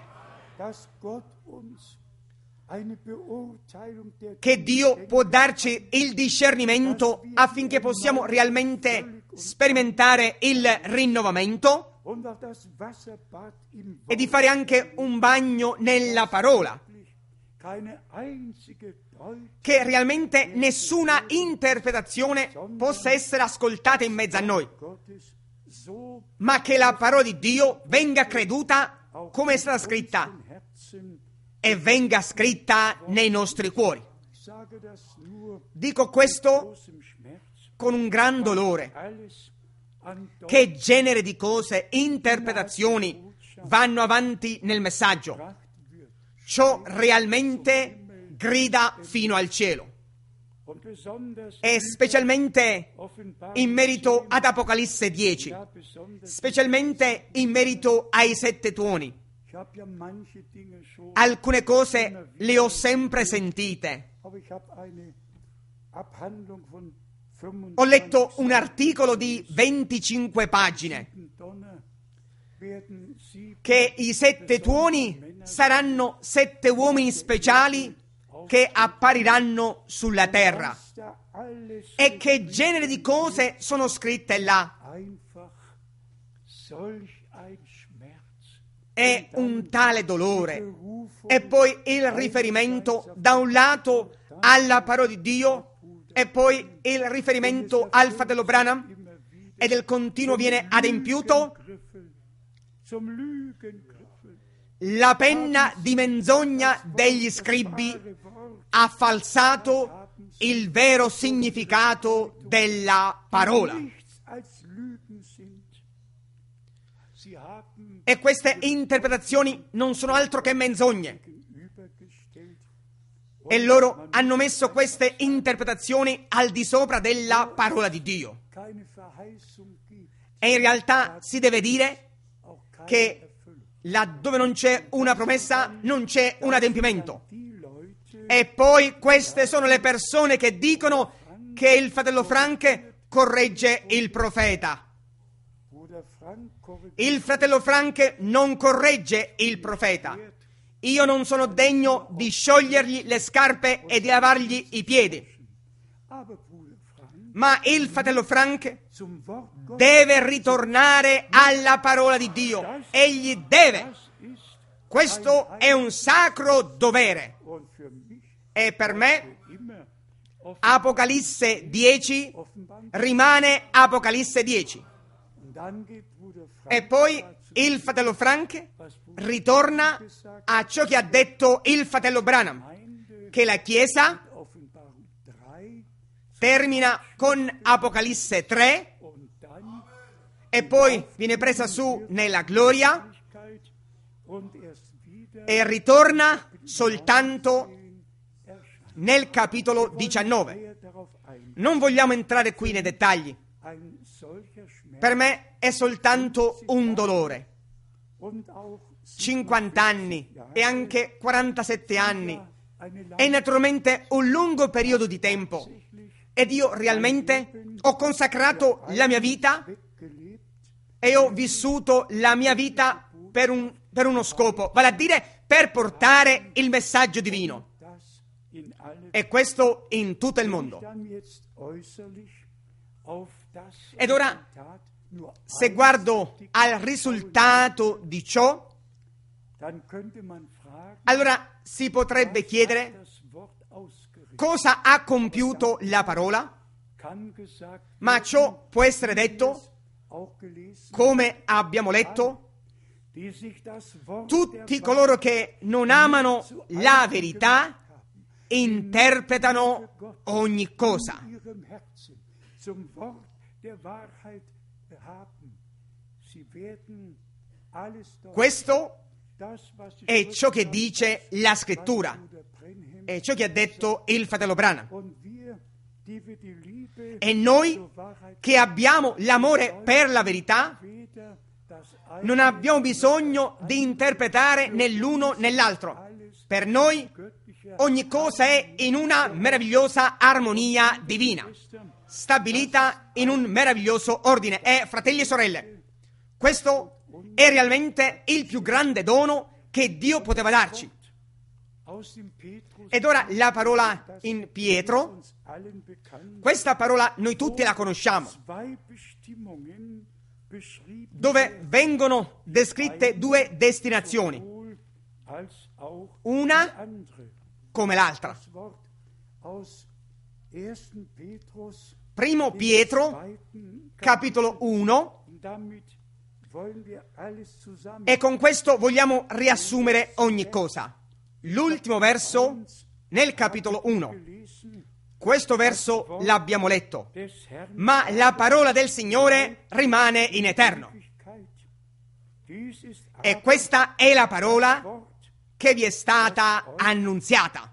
A: Che Dio può darci il discernimento affinché possiamo realmente sperimentare il rinnovamento e di fare anche un bagno nella parola, che realmente nessuna interpretazione possa essere ascoltata in mezzo a noi, ma che la parola di Dio venga creduta come è stata scritta e venga scritta nei nostri cuori. Dico questo con un gran dolore. Che genere di cose, interpretazioni vanno avanti nel messaggio? Ciò realmente grida fino al cielo. E specialmente in merito ad Apocalisse dieci, specialmente in merito ai sette tuoni. Alcune cose le ho sempre sentite. Ho letto un articolo di venticinque pagine che i sette tuoni saranno sette uomini speciali che appariranno sulla terra. E che genere di cose sono scritte là? È un tale dolore. E poi il riferimento da un lato alla parola di Dio e poi il riferimento al fratello Branham, e del continuo viene adempiuto. La penna di menzogna degli scribi ha falsato il vero significato della parola. E queste interpretazioni non sono altro che menzogne. E loro hanno messo queste interpretazioni al di sopra della parola di Dio. E in realtà si deve dire che laddove non c'è una promessa non c'è un adempimento. E poi queste sono le persone che dicono che il fratello Frank corregge il profeta. Il fratello Frank non corregge il profeta. Io non sono degno di sciogliergli le scarpe e di lavargli i piedi. Ma il fratello Frank deve ritornare alla parola di Dio. Egli deve. Questo è un sacro dovere. E per me Apocalisse dieci rimane Apocalisse dieci. E poi il fratello Frank ritorna a ciò che ha detto il fratello Branham, che la Chiesa termina con Apocalisse tre e poi viene presa su nella gloria e ritorna soltanto nel capitolo diciannove. Non vogliamo entrare qui nei dettagli. Per me è soltanto un dolore. cinquanta anni e anche quarantasette anni è naturalmente un lungo periodo di tempo, ed io realmente ho consacrato la mia vita e ho vissuto la mia vita per, un, per uno scopo, vale a dire per portare il messaggio divino, e questo in tutto il mondo. Ed ora, se guardo al risultato di ciò, allora si potrebbe chiedere cosa ha compiuto la parola, ma ciò può essere detto, come abbiamo letto, tutti coloro che non amano la verità interpretano ogni cosa. Questo è ciò che dice la scrittura, è ciò che ha detto il fratello Branham. E noi che abbiamo l'amore per la verità non abbiamo bisogno di interpretare né l'uno né l'altro. Per noi ogni cosa è in una meravigliosa armonia divina, stabilita in un meraviglioso ordine. E fratelli e sorelle, questo è realmente il più grande dono che Dio poteva darci. Ed ora la parola in Pietro, questa parola noi tutti la conosciamo, dove vengono descritte due destinazioni, una come l'altra. Primo Pietro, capitolo uno, e con questo vogliamo riassumere ogni cosa. L'ultimo verso nel capitolo uno. Questo verso l'abbiamo letto, ma la parola del Signore rimane in eterno. E questa è la parola che vi è stata annunziata.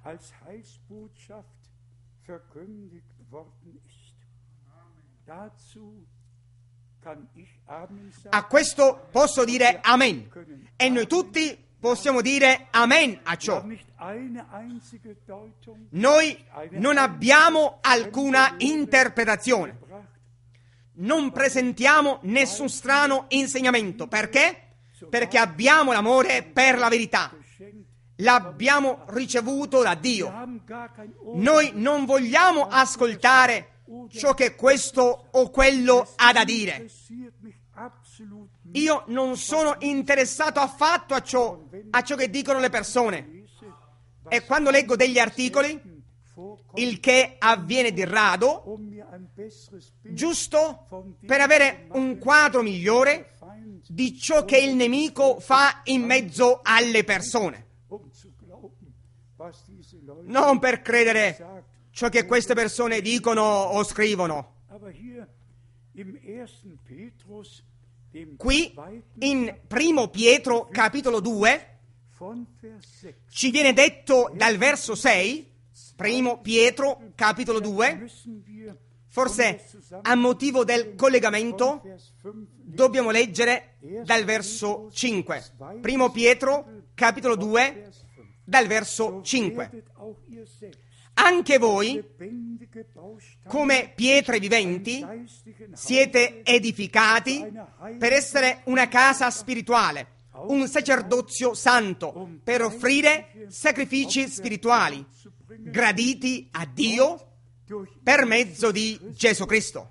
A: A questo posso dire amen, e noi tutti possiamo dire amen a ciò. Noi non abbiamo alcuna interpretazione, non presentiamo nessun strano insegnamento. Perché? Perché abbiamo l'amore per la verità. L'abbiamo ricevuto da Dio. Noi non vogliamo ascoltare ciò che questo o quello ha da dire. Io non sono interessato affatto a ciò, a ciò che dicono le persone. E quando leggo degli articoli, il che avviene di rado, giusto per avere un quadro migliore di ciò che il nemico fa in mezzo alle persone. Non per credere ciò che queste persone dicono o scrivono. Qui, in Primo Pietro, capitolo due, ci viene detto dal verso sei, Primo Pietro, capitolo due, forse a motivo del collegamento dobbiamo leggere dal verso cinque. Primo Pietro, capitolo due, dal verso cinque. Anche voi, come pietre viventi, siete edificati per essere una casa spirituale, un sacerdozio santo, per offrire sacrifici spirituali, graditi a Dio per mezzo di Gesù Cristo.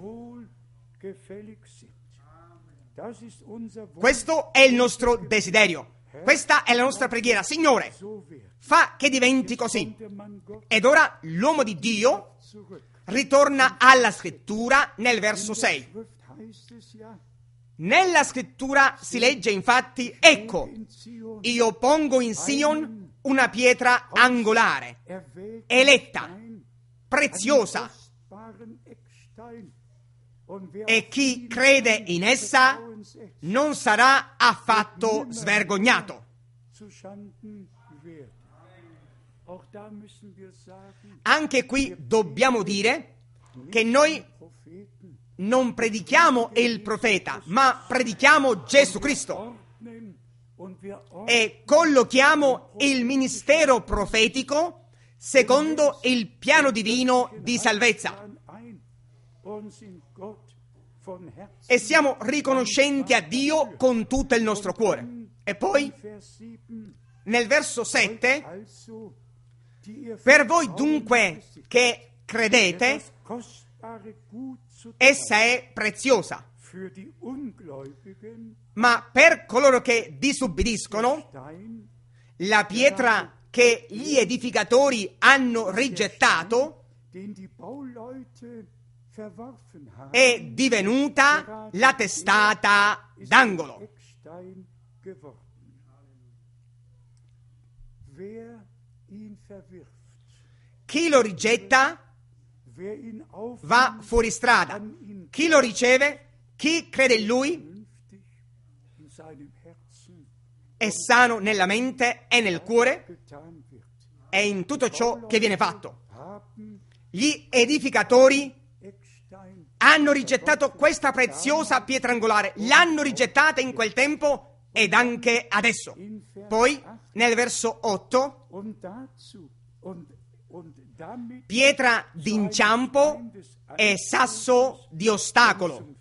A: Questo è il nostro desiderio. Questa è la nostra preghiera. Signore, fa che diventi così. Ed ora l'uomo di Dio ritorna alla scrittura nel verso sei. Nella scrittura si legge infatti: ecco, io pongo in Sion una pietra angolare, eletta, preziosa, e chi crede in essa non sarà affatto svergognato. Anche qui dobbiamo dire che noi non predichiamo il profeta, ma predichiamo Gesù Cristo e collochiamo il ministero profetico secondo il piano divino di salvezza. E siamo riconoscenti a Dio con tutto il nostro cuore. E poi, nel verso sette, per voi dunque che credete, essa è preziosa, ma per coloro che disubbidiscono, la pietra che gli edificatori hanno rigettato è divenuta la testata d'angolo. Chi lo rigetta va fuori strada. Chi lo riceve, chi crede in lui, è sano nella mente e nel cuore e in tutto ciò che viene fatto. Gli edificatori hanno rigettato questa preziosa pietra angolare, l'hanno rigettata in quel tempo ed anche adesso. Poi, nel verso otto, pietra d'inciampo e sasso di ostacolo.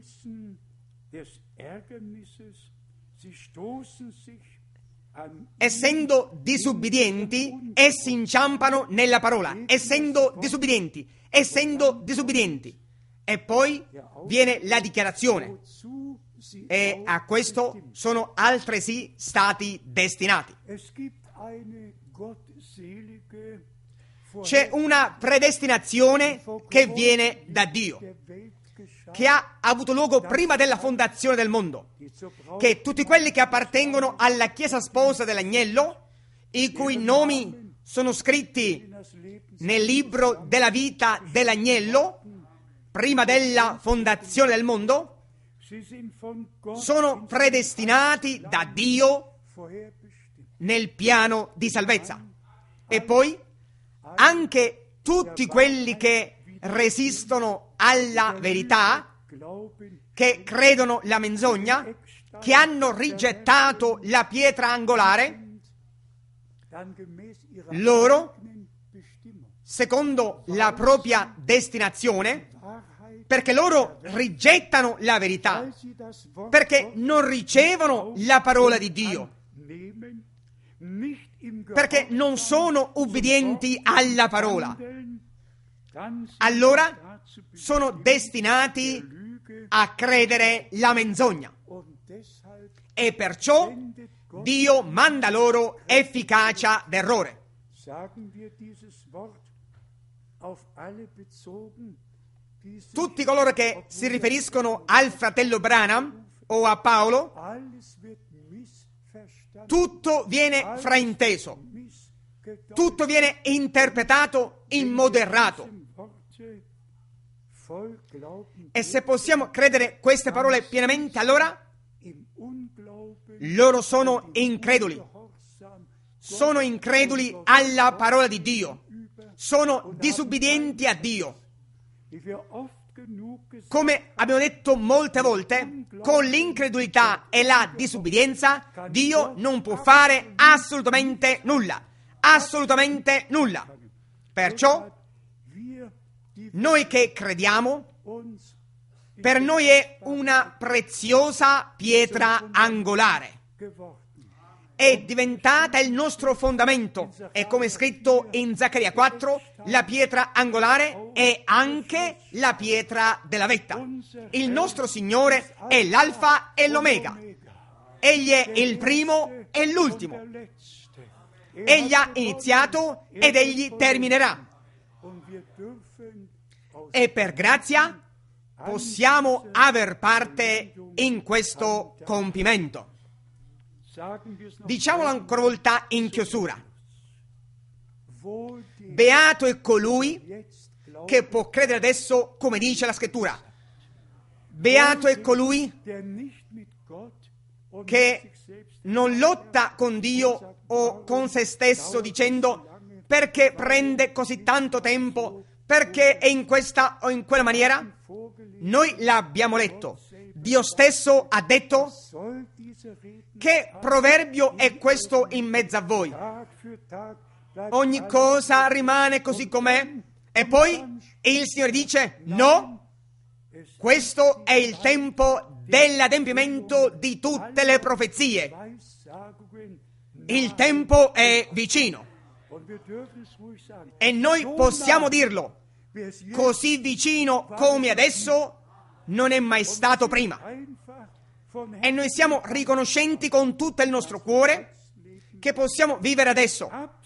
A: Essendo disubbidienti, essi inciampano nella parola. Essendo disubbidienti, essendo disubbidienti. E poi viene la dichiarazione. E a questo sono altresì stati destinati. C'è una predestinazione che viene da Dio, che ha avuto luogo prima della fondazione del mondo, che tutti quelli che appartengono alla Chiesa sposa dell'Agnello, i cui nomi sono scritti nel libro della vita dell'Agnello, prima della fondazione del mondo, sono predestinati da Dio nel piano di salvezza. E poi anche tutti quelli che resistono alla verità, che credono la menzogna, che hanno rigettato la pietra angolare, loro, secondo la propria destinazione, perché loro rigettano la verità, perché non ricevono la parola di Dio, perché non sono ubbidienti alla parola, allora sono destinati a credere la menzogna. E perciò Dio manda loro efficacia d'errore. Tutti coloro che si riferiscono al fratello Branham o a Paolo, tutto viene frainteso, tutto viene interpretato in modo errato. E se possiamo credere queste parole pienamente, allora loro sono increduli, sono increduli alla parola di Dio, sono disubbidienti a Dio. Come abbiamo detto molte volte, con l'incredulità e la disubbidienza Dio non può fare assolutamente nulla, assolutamente nulla. Perciò noi che crediamo, per noi è una preziosa pietra angolare. È diventata il nostro fondamento e, come è scritto in Zaccaria quattro, la pietra angolare è anche la pietra della vetta. Il nostro Signore è l'Alfa e l'Omega. Egli è il primo e l'ultimo. Egli ha iniziato ed egli terminerà. E per grazia possiamo aver parte in questo compimento. Diciamolo ancora una volta in chiusura. Beato è colui che può credere adesso come dice la Scrittura. Beato è colui che non lotta con Dio o con se stesso dicendo: perché prende così tanto tempo, perché è in questa o in quella maniera. Noi l'abbiamo letto. Dio stesso ha detto: che proverbio è questo in mezzo a voi? Ogni cosa rimane così com'è. E poi il Signore dice: no, questo è il tempo dell'adempimento di tutte le profezie. Il tempo è vicino. E noi possiamo dirlo, così vicino come adesso non è mai stato prima. E noi siamo riconoscenti con tutto il nostro cuore che possiamo vivere adesso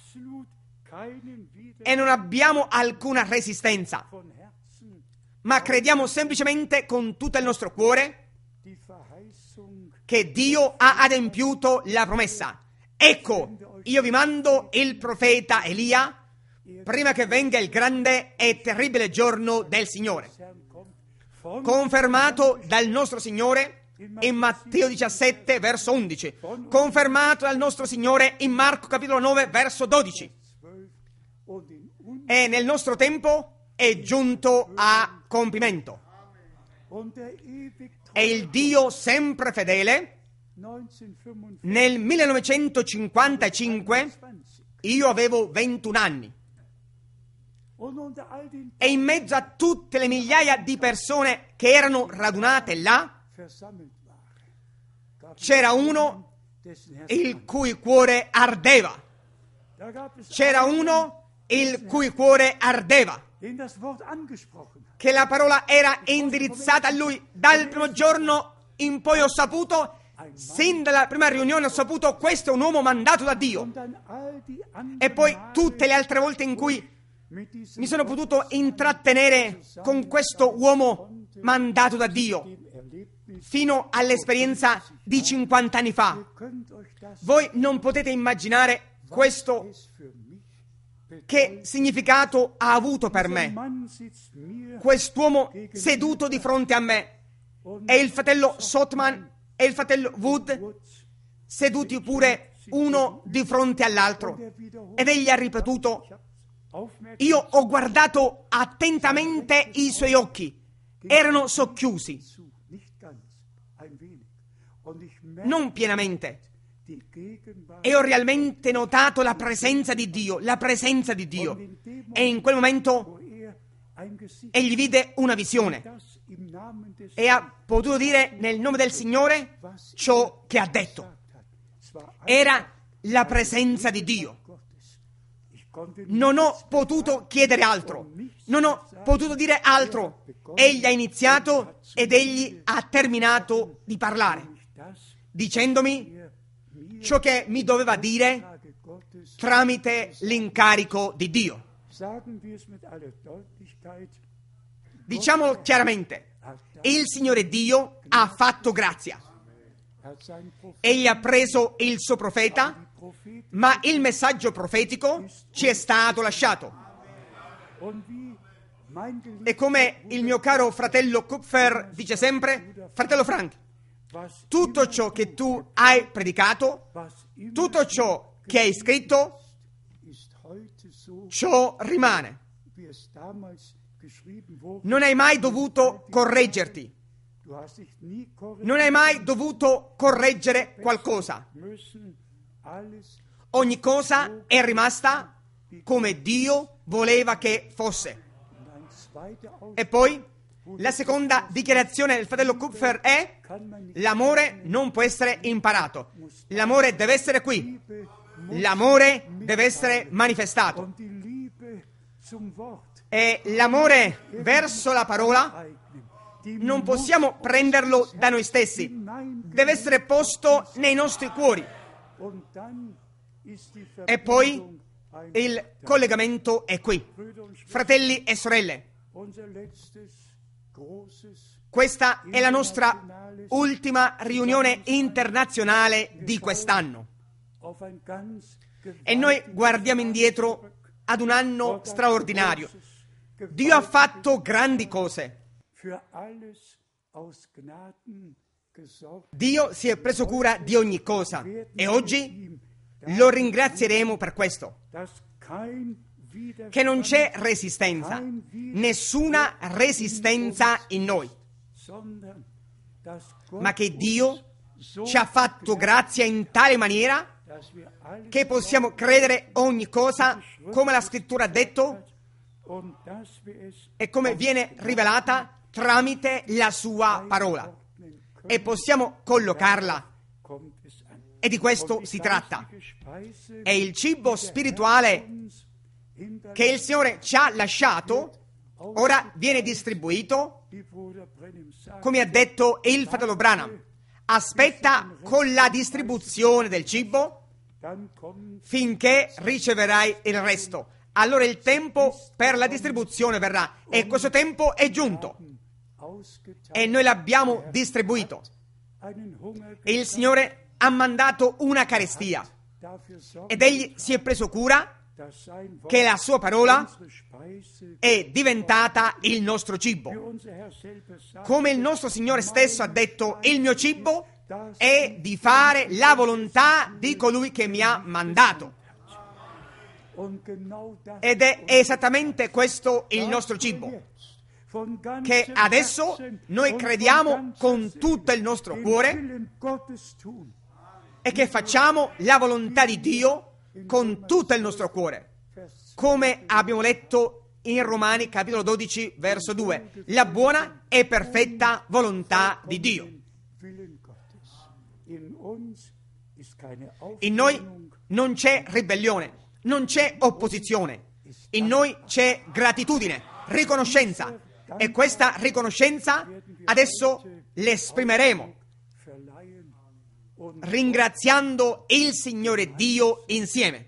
A: e non abbiamo alcuna resistenza, ma crediamo semplicemente con tutto il nostro cuore che Dio ha adempiuto la promessa. Ecco, io vi mando il profeta Elia prima che venga il grande e terribile giorno del Signore, confermato dal nostro Signore in Matteo diciassette verso undici, confermato dal nostro Signore in Marco capitolo nove verso dodici, e nel nostro tempo è giunto a compimento. E il Dio sempre fedele, nel millenovecentocinquantacinque io avevo ventuno anni, e in mezzo a tutte le migliaia di persone che erano radunate là c'era uno il cui cuore ardeva. C'era uno il cui cuore ardeva, che la parola era indirizzata a lui. Dal primo giorno in poi ho saputo sin dalla prima riunione ho saputo questo è un uomo mandato da Dio. E poi tutte le altre volte in cui mi sono potuto intrattenere con questo uomo mandato da Dio, fino all'esperienza di cinquanta anni fa. Voi non potete immaginare questo, che significato ha avuto per me. Quest'uomo seduto di fronte a me e il fratello Sotman e il fratello Wood seduti pure uno di fronte all'altro, ed egli ha ripetuto: io ho guardato attentamente i suoi occhi, erano socchiusi, non pienamente, e ho realmente notato la presenza di Dio, la presenza di Dio, e in quel momento egli vide una visione e ha potuto dire nel nome del Signore ciò che ha detto. Era la presenza di Dio. Non ho potuto chiedere altro, non ho potuto dire altro. Egli ha iniziato ed egli ha terminato di parlare, dicendomi ciò che mi doveva dire tramite l'incarico di Dio. Diciamolo chiaramente, il Signore Dio ha fatto grazia. Egli ha preso il suo profeta, ma il messaggio profetico ci è stato lasciato. E come il mio caro fratello Kupfer dice sempre: fratello Frank, tutto ciò che tu hai predicato, tutto ciò che hai scritto, ciò rimane. Non hai mai dovuto correggerti. Non hai mai dovuto correggere qualcosa. Ogni cosa è rimasta come Dio voleva che fosse. E poi la seconda dichiarazione del fratello Kupfer è: l'amore non può essere imparato. L'amore deve essere qui. L'amore deve essere manifestato. E l'amore verso la parola non possiamo prenderlo da noi stessi. Deve essere posto nei nostri cuori. E poi il collegamento è qui. Fratelli e sorelle, questa è la nostra ultima riunione internazionale di quest'anno. E noi guardiamo indietro ad un anno straordinario. Dio ha fatto grandi cose. Dio si è preso cura di ogni cosa e oggi lo ringrazieremo per questo. Che non c'è resistenza, nessuna resistenza in noi, ma che Dio ci ha fatto grazia in tale maniera che possiamo credere ogni cosa come la Scrittura ha detto e come viene rivelata tramite la sua parola, e possiamo collocarla, e di questo si tratta. È il cibo spirituale che il Signore ci ha lasciato, ora viene distribuito, come ha detto il fratello Branham. Aspetta con la distribuzione del cibo finché riceverai il resto. Allora il tempo per la distribuzione verrà, e questo tempo è giunto e noi l'abbiamo distribuito. E il Signore ha mandato una carestia ed egli si è preso cura che la sua parola è diventata il nostro cibo. Come il nostro Signore stesso ha detto: il mio cibo è di fare la volontà di colui che mi ha mandato. Ed è esattamente questo il nostro cibo, che adesso noi crediamo con tutto il nostro cuore e che facciamo la volontà di Dio con tutto il nostro cuore, come abbiamo letto in Romani capitolo dodici verso due, la buona e perfetta volontà di Dio. In noi non c'è ribellione, non c'è opposizione, in noi c'è gratitudine, riconoscenza, e questa riconoscenza adesso l'esprimeremo ringraziando il Signore Dio insieme,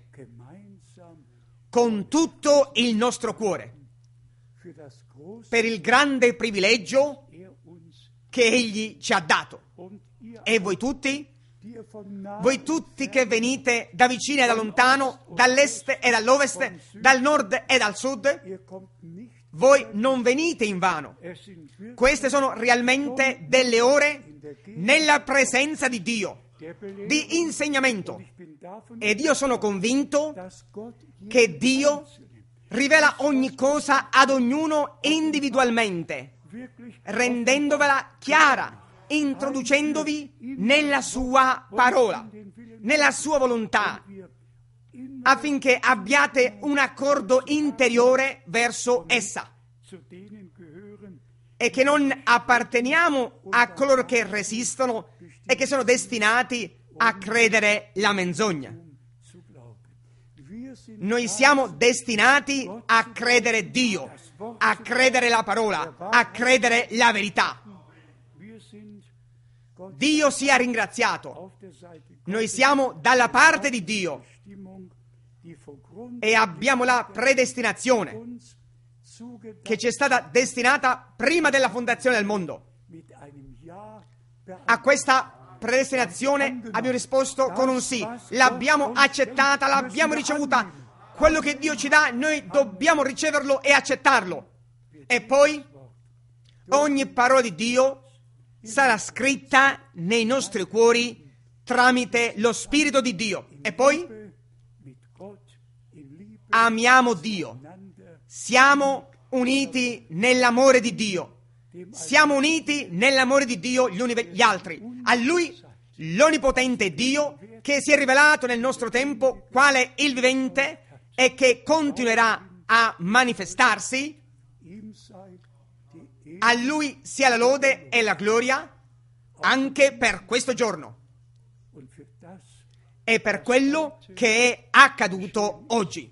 A: con tutto il nostro cuore, per il grande privilegio che Egli ci ha dato. E voi tutti, voi tutti che venite da vicino e da lontano, dall'est e dall'ovest, dal nord e dal sud, voi non venite in vano. Queste sono realmente delle ore nella presenza di Dio, di insegnamento. Ed io sono convinto che Dio rivela ogni cosa ad ognuno individualmente, rendendovela chiara, introducendovi nella sua parola, nella sua volontà, affinché abbiate un accordo interiore verso essa, e che non apparteniamo a coloro che resistono e che sono destinati a credere la menzogna. Noi siamo destinati a credere Dio, a credere la parola, a credere la verità. Dio sia ringraziato. Noi siamo dalla parte di Dio e abbiamo la predestinazione che ci è stata destinata prima della fondazione del mondo. A questa predestinazione abbiamo risposto con un sì. L'abbiamo accettata, l'abbiamo ricevuta. Quello che Dio ci dà, noi dobbiamo riceverlo e accettarlo. E poi ogni parola di Dio sarà scritta nei nostri cuori tramite lo Spirito di Dio. E poi amiamo Dio. Siamo uniti nell'amore di Dio. Siamo uniti nell'amore di Dio gli uni per gli altri. A Lui, l'onnipotente Dio, che si è rivelato nel nostro tempo quale il vivente e che continuerà a manifestarsi, a Lui sia la lode e la gloria anche per questo giorno e per quello che è accaduto oggi.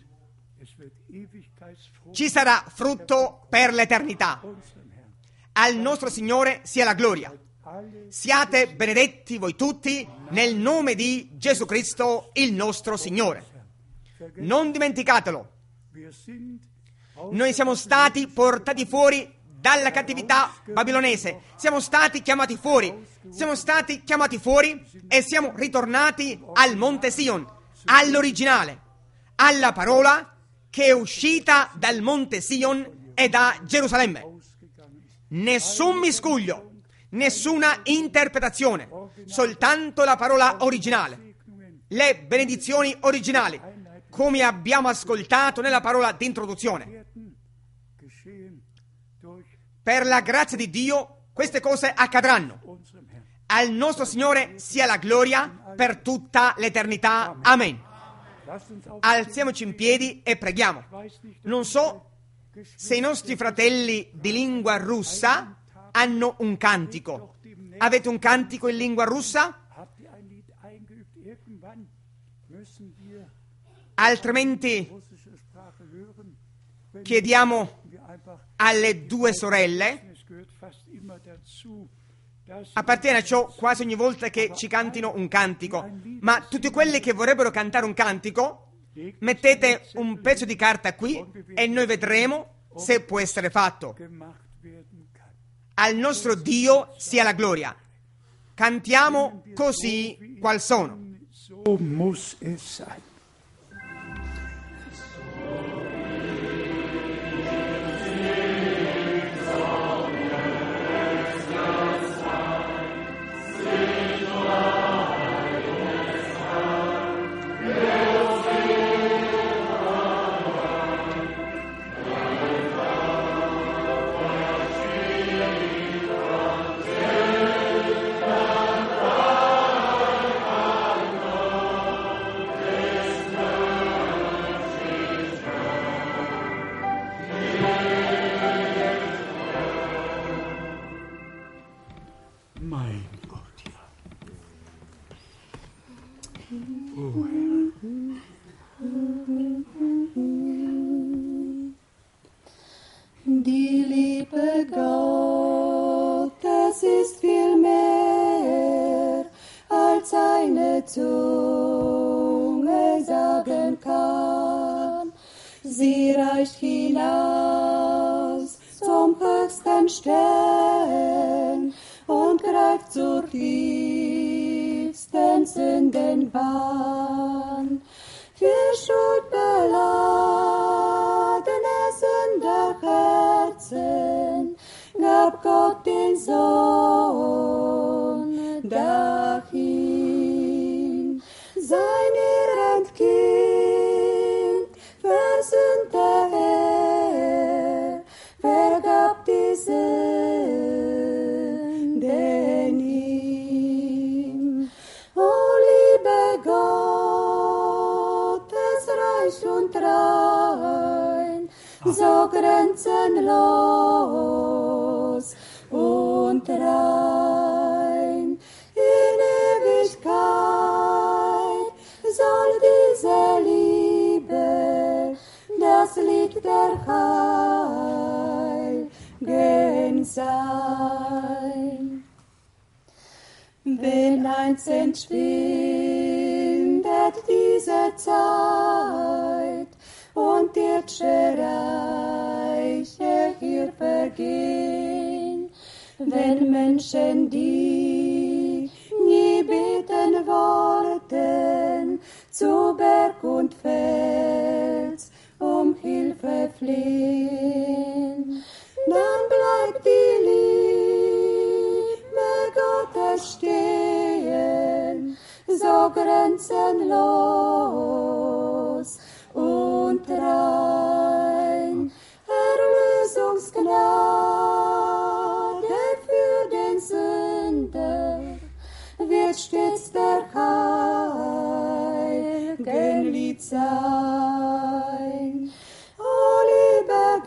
A: Ci sarà frutto per l'eternità. Al nostro Signore sia la gloria. Siate benedetti voi tutti nel nome di Gesù Cristo, il nostro Signore. Non dimenticatelo. Noi siamo stati portati fuori dalla cattività babilonese. Siamo stati chiamati fuori. Siamo stati chiamati fuori e siamo ritornati al Monte Sion, all'originale, alla parola che è uscita dal Monte Sion e da Gerusalemme. Nessun miscuglio, nessuna interpretazione, soltanto la parola originale, le benedizioni originali, come abbiamo ascoltato nella parola di introduzione. Per la grazia di Dio queste cose accadranno. Al nostro Signore sia la gloria per tutta l'eternità. Amen. Alziamoci in piedi e preghiamo. Non so se i nostri fratelli di lingua russa hanno un cantico. Avete un cantico in lingua russa? Altrimenti chiediamo alle due sorelle. Appartiene a ciò quasi ogni volta che ci cantino un cantico, ma tutti quelli che vorrebbero cantare un cantico, mettete un pezzo di carta qui e noi vedremo se può essere fatto. Al nostro Dio sia la gloria. Cantiamo così qual sono.
B: So muss es sein. Mein Gott, ja. Oh Herr.
C: Die Liebe Gottes ist viel mehr als ein reicht hinaus zum höchsten Stern und greift zur tiefsten Sündenbahn. Für schuldbeladene Sünderherzen gab Gott den Sohn dahin. Sein Erendkind, versöhnte Herr, vergab die Sünden ihm. O liebe Gottes Reich und rein, so grenzenlos und rein. In Ewigkeit soll diese Liebe das Lied der Heiligen sein. Wenn einst entschwindet diese Zeit und irdische Reiche hier vergehen, wenn Menschen, die nie beten wollten, zu Berg und Fels um Hilfe flehen, dann bleibt die Liebe Gottes stehen, so grenzenlos und rein. Erlösungsgnade für den Sünder wird stets der heiligen Lied sein. O lieber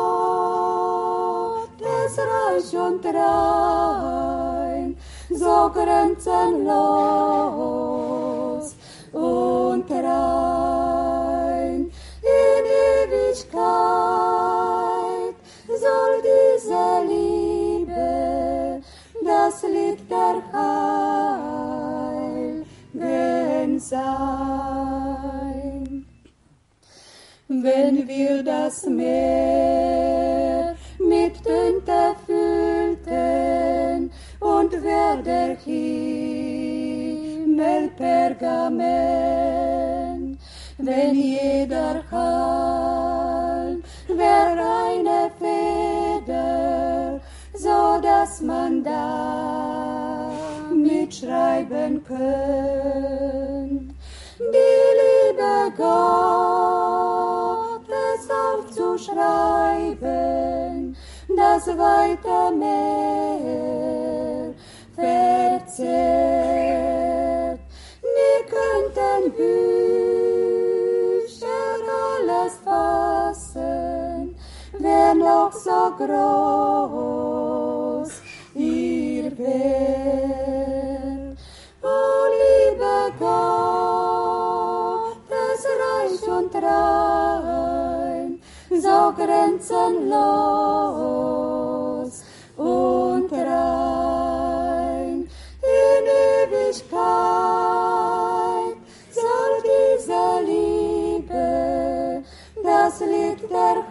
C: Gott, des Reich und rein, so grenzenlos und rein. In Ewigkeit soll diese Liebe das Lied der Heiligen sein. Wenn wir das Meer mit Tinte füllten und wer der Himmel Pergament, wenn jeder Halm wär eine Feder, so dass man da mitschreiben könnt. Die Liebe Gottes aufzuschreiben, das weite Meer verzehrt. Nie könnten Bücher alles fassen, wär noch so groß ihr Wert. O liebe Gott, des Reich und rein, so grenzenlos und rein. In Ewigkeit soll diese Liebe das Lied der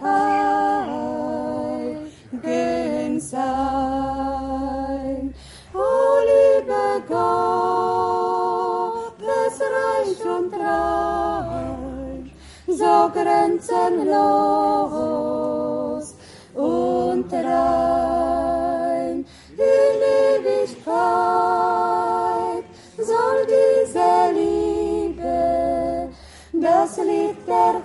C: Heiligen sein. O liebe Gott, des Reich und rein, so grenzenlos und rein. In Ewigkeit soll diese Liebe das Lied der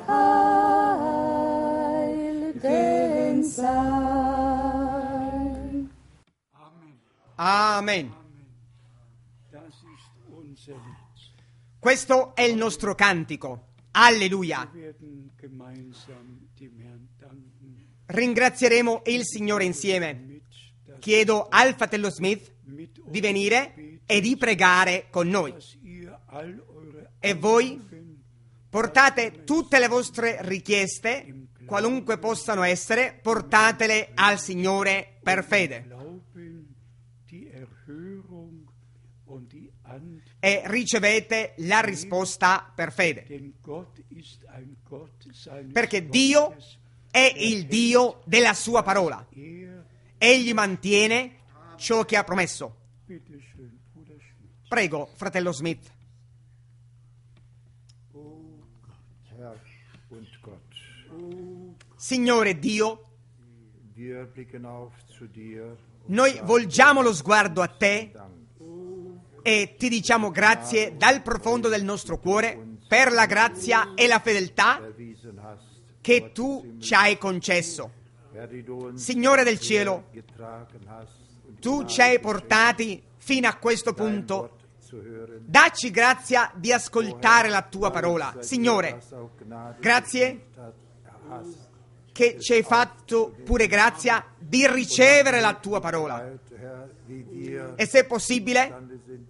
C: Heiligen sein.
A: Amen.
B: Das ist unser Lied.
A: Questo è il nostro cantico. Alleluia.
B: Wir werden gemeinsam dem Herrn danken.
A: Ringrazieremo il Signore insieme. Chiedo al fratello Smith di venire e di pregare con noi.
B: Dass ihr all eure
A: E voi
B: Anliegen
A: portate tutte le vostre richieste, qualunque possano essere, portatele al Signore per fede.
B: Glauben, die Erhörung und die Antwort.
A: E ricevete la risposta per fede.
B: Denn Gott ist ein Gott
A: perché Dio è il Dio della sua parola. Egli mantiene ciò che ha promesso. Prego, fratello Smith. Signore Dio, noi volgiamo lo sguardo a te e ti diciamo grazie dal profondo del nostro cuore per la grazia e la fedeltà che tu ci hai concesso. Signore del cielo, tu ci hai portati fino a questo punto. Dacci grazia di ascoltare la tua parola. Signore, grazie che ci hai fatto pure grazia di ricevere la tua parola. E se possibile,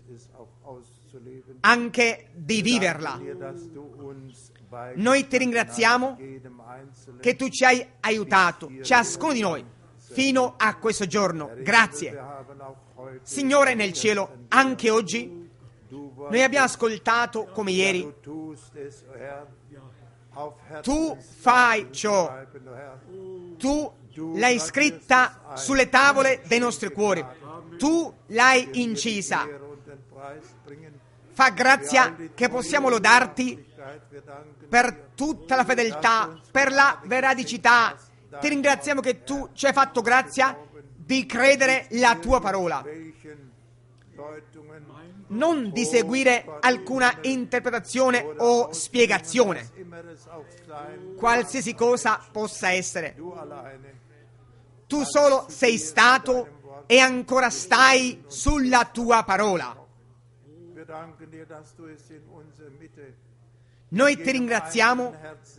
A: anche di viverla. Noi ti ringraziamo che tu ci hai aiutato, ciascuno di noi, fino a questo giorno. Grazie. Signore nel cielo, anche oggi noi abbiamo ascoltato come ieri. Tu fai ciò. Tu l'hai scritta sulle tavole dei nostri cuori. Tu l'hai incisa. Fa grazia che possiamo lodarti per tutta la fedeltà, per la veridicità. Ti ringraziamo che tu ci hai fatto grazia di credere la tua parola, non di seguire alcuna interpretazione o spiegazione, qualsiasi cosa possa essere. Tu solo sei stato e ancora stai sulla tua parola. Noi ti ringraziamo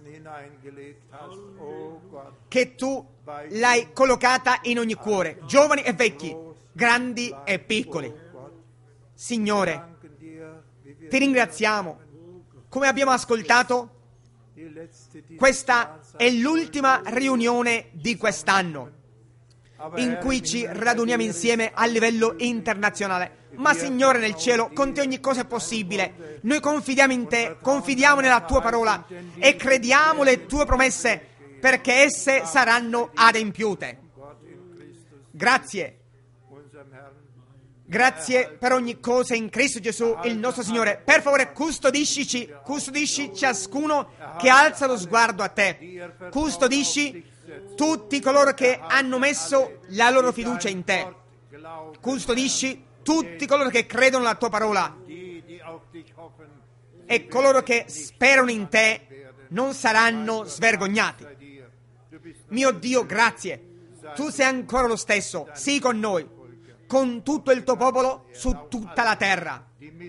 A: che tu l'hai collocata in ogni cuore, giovani e vecchi, grandi e piccoli. Signore, ti ringraziamo. Come abbiamo ascoltato, questa è l'ultima riunione di quest'anno in cui ci raduniamo insieme a livello internazionale. Ma Signore nel cielo, con te ogni cosa è possibile. Noi confidiamo in te, confidiamo nella tua parola e crediamo le tue promesse, perché esse saranno adempiute. Grazie. Grazie per ogni cosa in Cristo Gesù, il nostro Signore. Per favore, custodiscici, custodisci ciascuno che alza lo sguardo a te. Custodisci tutti coloro che hanno messo la loro fiducia in te. Custodisci tutti coloro che credono alla tua parola. E coloro che sperano in te non saranno svergognati. Mio Dio, grazie. Tu sei ancora lo stesso. Sii con noi, con tutto il tuo popolo su tutta la terra,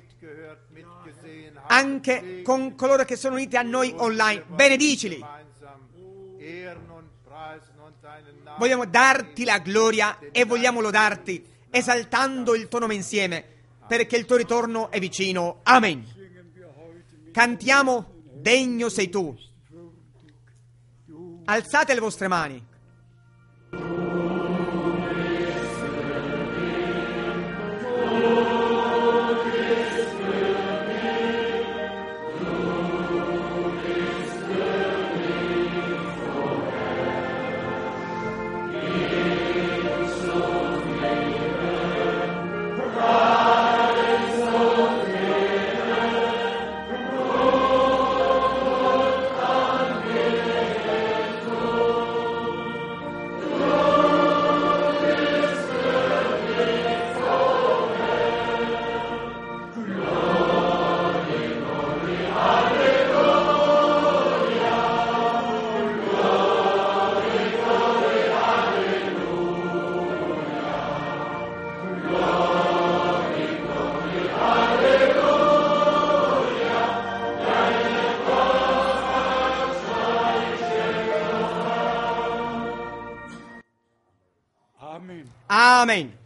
A: anche con coloro che sono uniti a noi online. Benedicili. Vogliamo darti la gloria e vogliamo lodarti, esaltando il tuo nome insieme, perché il tuo ritorno è vicino. Amen. Cantiamo Degno sei tu. Alzate le vostre mani. Amen.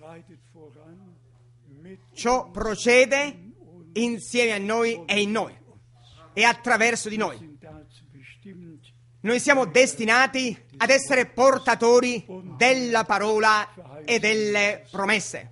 A: Ciò procede insieme a noi e in noi e attraverso di noi. Noi siamo destinati ad essere portatori della parola e delle promesse.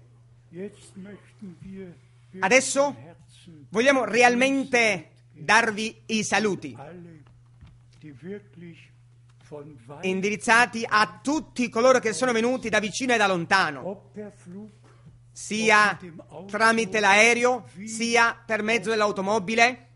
A: Adesso vogliamo realmente darvi i saluti. indirizzati a tutti coloro che sono venuti da vicino e da lontano, sia tramite l'aereo, sia per mezzo dell'automobile.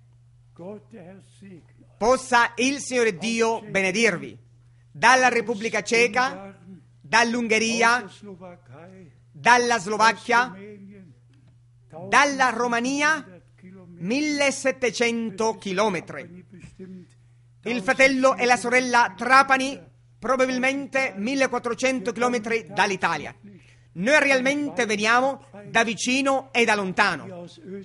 A: Possa il Signore Dio benedirvi dalla Repubblica Ceca, dall'Ungheria, dalla Slovacchia, dalla Romania, millesettecento chilometri. Il fratello e la sorella Trapani, probabilmente millequattrocento chilometri dall'Italia. Noi realmente veniamo da vicino e da lontano.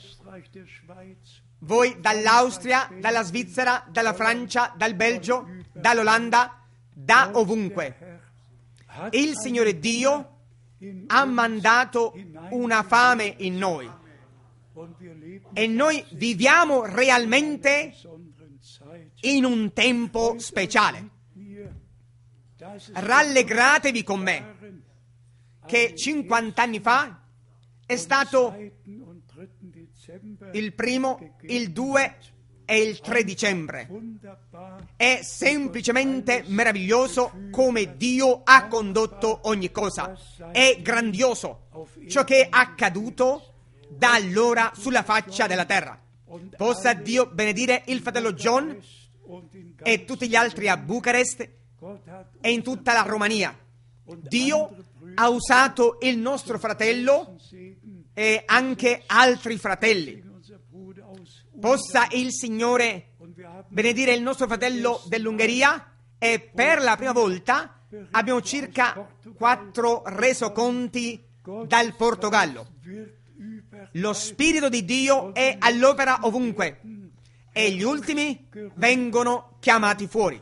A: Voi dall'Austria, dalla Svizzera, dalla Francia, dal Belgio, dall'Olanda, da ovunque. Il Signore Dio ha mandato una fame in noi e noi viviamo realmente in un tempo speciale. Rallegratevi con me che cinquanta anni fa è stato il primo, il due e il tre dicembre. È semplicemente meraviglioso come Dio ha condotto ogni cosa. È grandioso ciò che è accaduto da allora sulla faccia della terra. Possa Dio benedire il fratello John e tutti gli altri a Bucarest e in tutta la Romania. Dio ha usato il nostro fratello e anche altri fratelli. Possa il Signore benedire il nostro fratello dell'Ungheria, e per la prima volta abbiamo circa quattro resoconti dal Portogallo. Lo Spirito di Dio è all'opera ovunque e gli ultimi vengono chiamati fuori.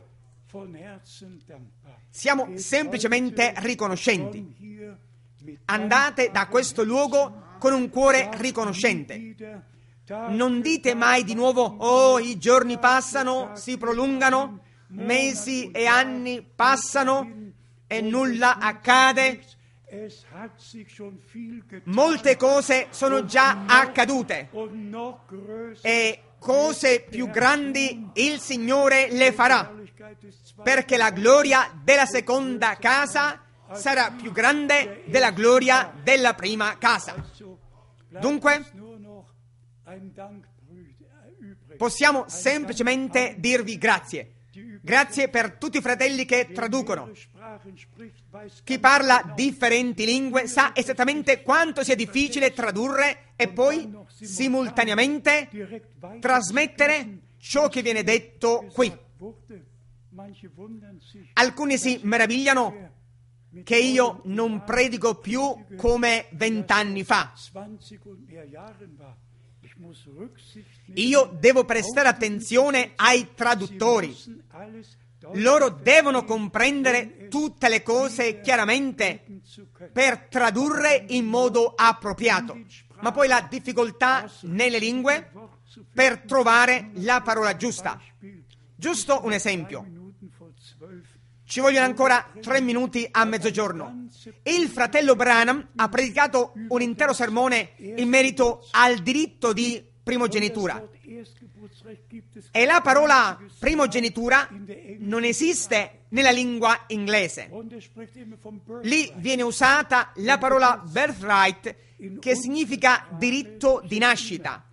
A: Siamo semplicemente riconoscenti. Andate da questo luogo con un cuore riconoscente. Non dite mai di nuovo: oh, i giorni passano, si prolungano, mesi e anni passano e nulla accade. Molte cose sono già accadute e cose più grandi il Signore le farà, perché la gloria della seconda casa sarà più grande della gloria della prima casa. Dunque, possiamo semplicemente dirvi grazie. Grazie per tutti i fratelli che traducono. Chi parla differenti lingue sa esattamente quanto sia difficile tradurre e poi simultaneamente trasmettere ciò che viene detto qui. Alcuni si meravigliano che io non predico più come vent'anni fa. Io devo prestare attenzione ai traduttori. Loro devono comprendere tutte le cose chiaramente per tradurre in modo appropriato. Ma poi la difficoltà nelle lingue per trovare la parola giusta. Giusto un esempio. Ci vogliono ancora tre minuti a mezzogiorno. Il fratello Branham ha predicato un intero sermone in merito al diritto di primogenitura. E la parola primogenitura non esiste nella lingua inglese. Lì viene usata la parola birthright, che significa diritto di nascita.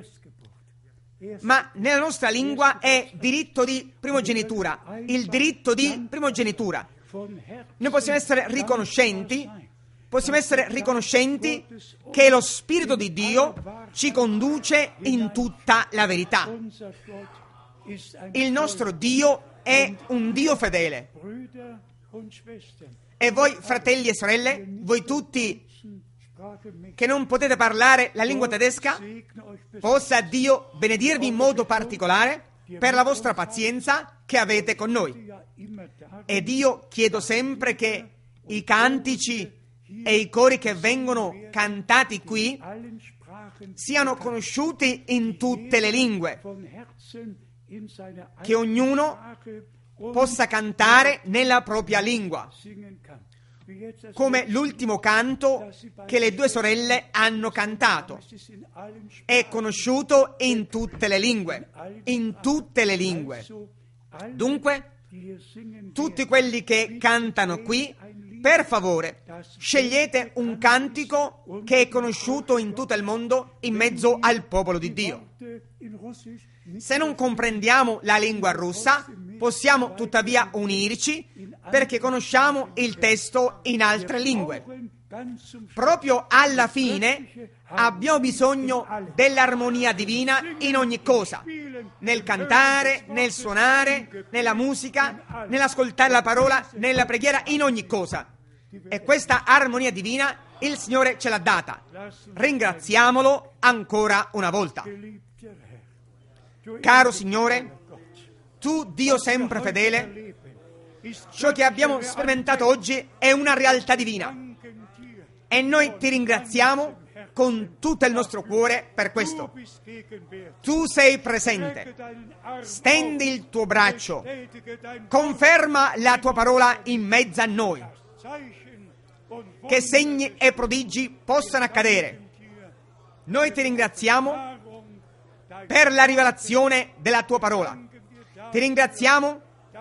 A: Ma nella nostra lingua è diritto di primogenitura, il diritto di primogenitura. Noi possiamo essere riconoscenti, possiamo essere riconoscenti che lo Spirito di Dio ci conduce in tutta la verità. Il nostro Dio è un Dio fedele. E voi, fratelli e sorelle, voi tutti che non potete parlare la lingua tedesca, possa Dio benedirvi in modo particolare per la vostra pazienza che avete con noi. Ed io chiedo sempre che i cantici e i cori che vengono cantati qui siano conosciuti in tutte le lingue, che ognuno possa cantare nella propria lingua, come l'ultimo canto che le due sorelle hanno cantato. È conosciuto in tutte le lingue, in tutte le lingue. Dunque, tutti quelli che cantano qui, per favore, scegliete un cantico che è conosciuto in tutto il mondo in mezzo al popolo di Dio. Se non comprendiamo la lingua russa, possiamo tuttavia unirci perché conosciamo il testo in altre lingue. Proprio alla fine abbiamo bisogno dell'armonia divina in ogni cosa, nel cantare, nel suonare, nella musica, nell'ascoltare la parola, nella preghiera, in ogni cosa. E questa armonia divina il Signore ce l'ha data. Ringraziamolo ancora una volta. Caro Signore, tu, Dio sempre fedele, ciò che abbiamo sperimentato oggi è una realtà divina. E noi ti ringraziamo con tutto il nostro cuore per questo. Tu sei presente. Stendi il tuo braccio. Conferma la tua parola in mezzo a noi. Che segni e prodigi possano accadere. Noi ti ringraziamo per la rivelazione della tua parola. Ti ringraziamo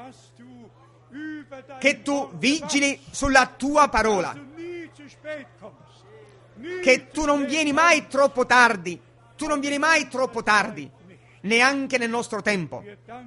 A: che tu vigili sulla tua parola, che tu non vieni mai troppo tardi, tu non vieni mai troppo tardi, neanche nel nostro tempo.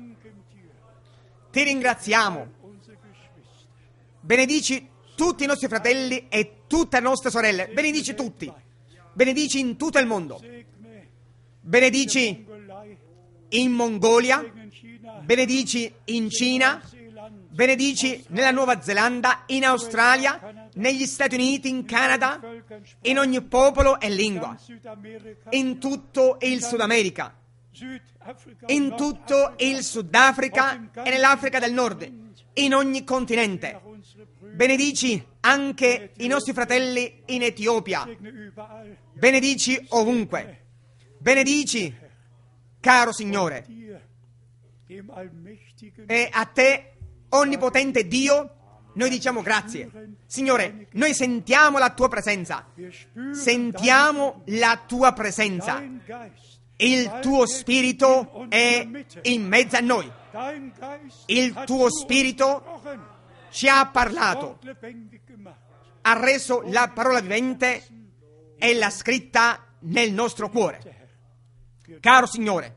A: Ti ringraziamo. Benedici tutti i nostri fratelli e tutte le nostre sorelle. Benedici tutti. Benedici in tutto il mondo. Benedici in Mongolia. Benedici in Cina. Benedici nella Nuova Zelanda, in Australia, negli Stati Uniti, in Canada, in ogni popolo e lingua, in tutto il Sud America, in tutto il Sudafrica e nell'Africa del Nord, in ogni continente. Benedici anche i nostri fratelli in Etiopia. Benedici ovunque. Benedici, caro Signore. E a te, onnipotente Dio, noi diciamo grazie. Signore, noi sentiamo la tua presenza. Sentiamo la tua presenza. Il tuo spirito è in mezzo a noi. Il tuo spirito ci ha parlato, ha reso la parola vivente e l'ha scritta nel nostro cuore. Caro Signore,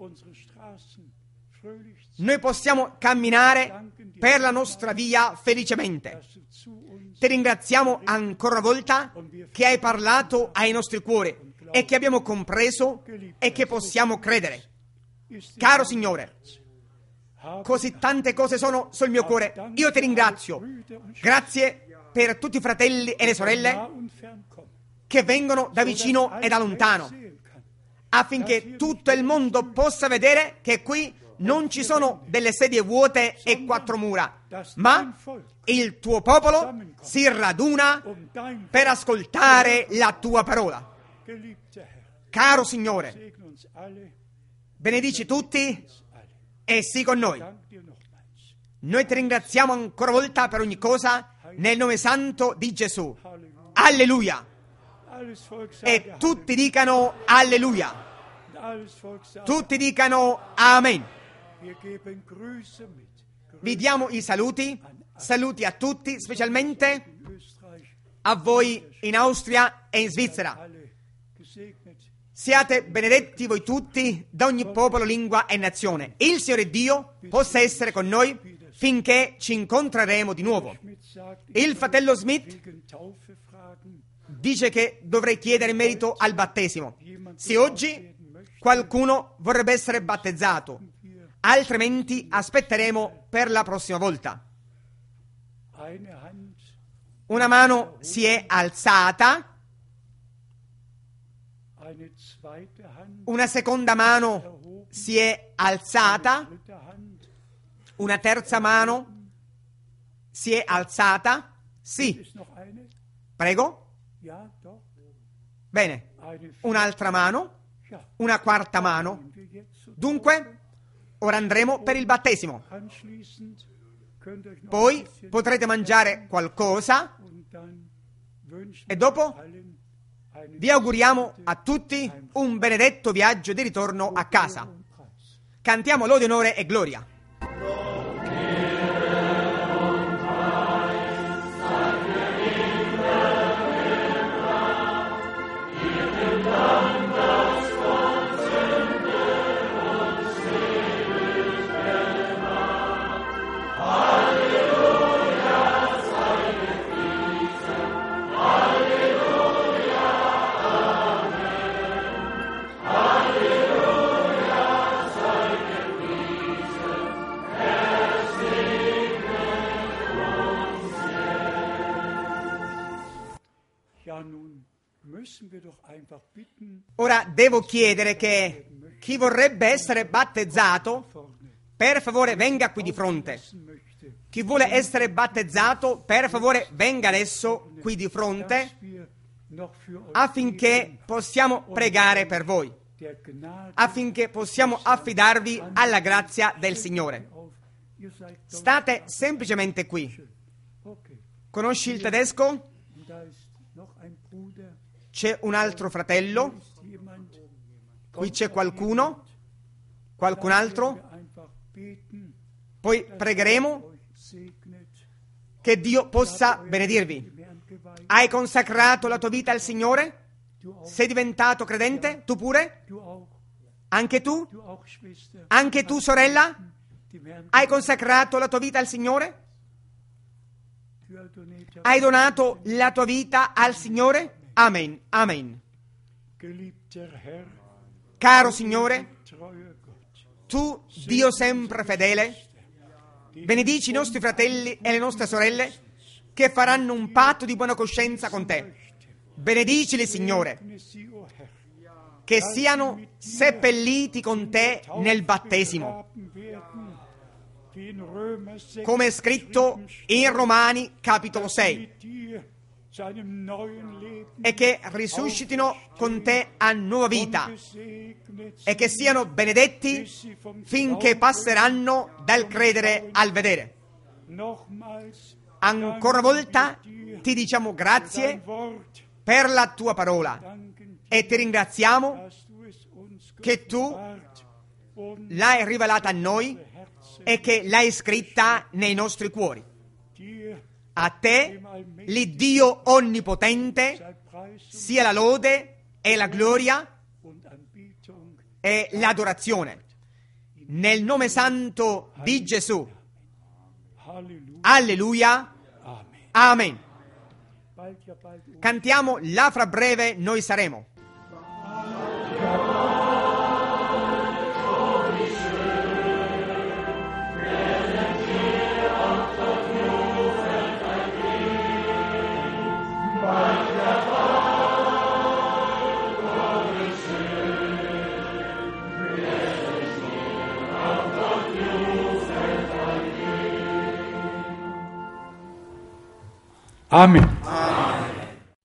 A: noi possiamo camminare per la nostra via felicemente. Ti ringraziamo ancora una volta che hai parlato ai nostri cuori e che abbiamo compreso e che possiamo credere. Caro Signore, così tante cose sono sul mio cuore. Io ti ringrazio. Grazie per tutti i fratelli e le sorelle che vengono da vicino e da lontano, affinché tutto il mondo possa vedere che qui non ci sono delle sedie vuote e quattro mura, ma il tuo popolo si raduna per ascoltare la tua parola. Caro Signore, benedici tutti e sii con noi. Noi ti ringraziamo ancora una volta per ogni cosa nel nome santo di Gesù. Alleluia. E tutti dicano alleluia. Tutti dicano amen. Vi diamo i saluti, saluti a tutti, specialmente a voi in Austria e in Svizzera. Siate benedetti voi tutti da ogni popolo, lingua e nazione. Il Signore Dio possa essere con noi finché ci incontreremo di nuovo. Il fratello Smith dice che dovrei chiedere in merito al battesimo. Se oggi qualcuno vorrebbe essere battezzato, altrimenti aspetteremo per la prossima volta. Una mano si è alzata, una seconda mano si è alzata, una terza mano si è alzata. Sì, prego. Bene, un'altra mano, una quarta mano. Dunque, ora andremo per il battesimo. Poi potrete mangiare qualcosa e dopo vi auguriamo a tutti un benedetto viaggio di ritorno a casa. Cantiamo lode, onore e gloria. Ora devo chiedere che chi vorrebbe essere battezzato, per favore venga qui di fronte. Chi vuole essere battezzato, per favore venga adesso qui di fronte affinché possiamo pregare per voi, affinché possiamo affidarvi alla grazia del Signore. State semplicemente qui. Conosci il tedesco? C'è un altro fratello? Qui c'è qualcuno? Qualcun altro? Poi pregheremo che Dio possa benedirvi. Hai consacrato la tua vita al Signore? Sei diventato credente? Tu pure? Anche tu? Anche tu, sorella? Hai consacrato la tua vita al Signore? Hai donato la tua vita al Signore? Amen, amen. Caro Signore, tu, Dio sempre fedele, benedici i nostri fratelli e le nostre sorelle che faranno un patto di buona coscienza con te. Benedicili, Signore, che siano seppelliti con te nel battesimo, come è scritto in Romani capitolo sei, e che risuscitino con te a nuova vita e che siano benedetti finché passeranno dal credere al vedere. Ancora una volta ti diciamo grazie per la tua parola e ti ringraziamo che tu l'hai rivelata a noi e che l'hai scritta nei nostri cuori. A te, l'Iddio onnipotente, sia la lode e la gloria e l'adorazione. Nel nome santo di Gesù. Alleluia. Amen. Cantiamo là fra breve noi saremo.
B: Amen.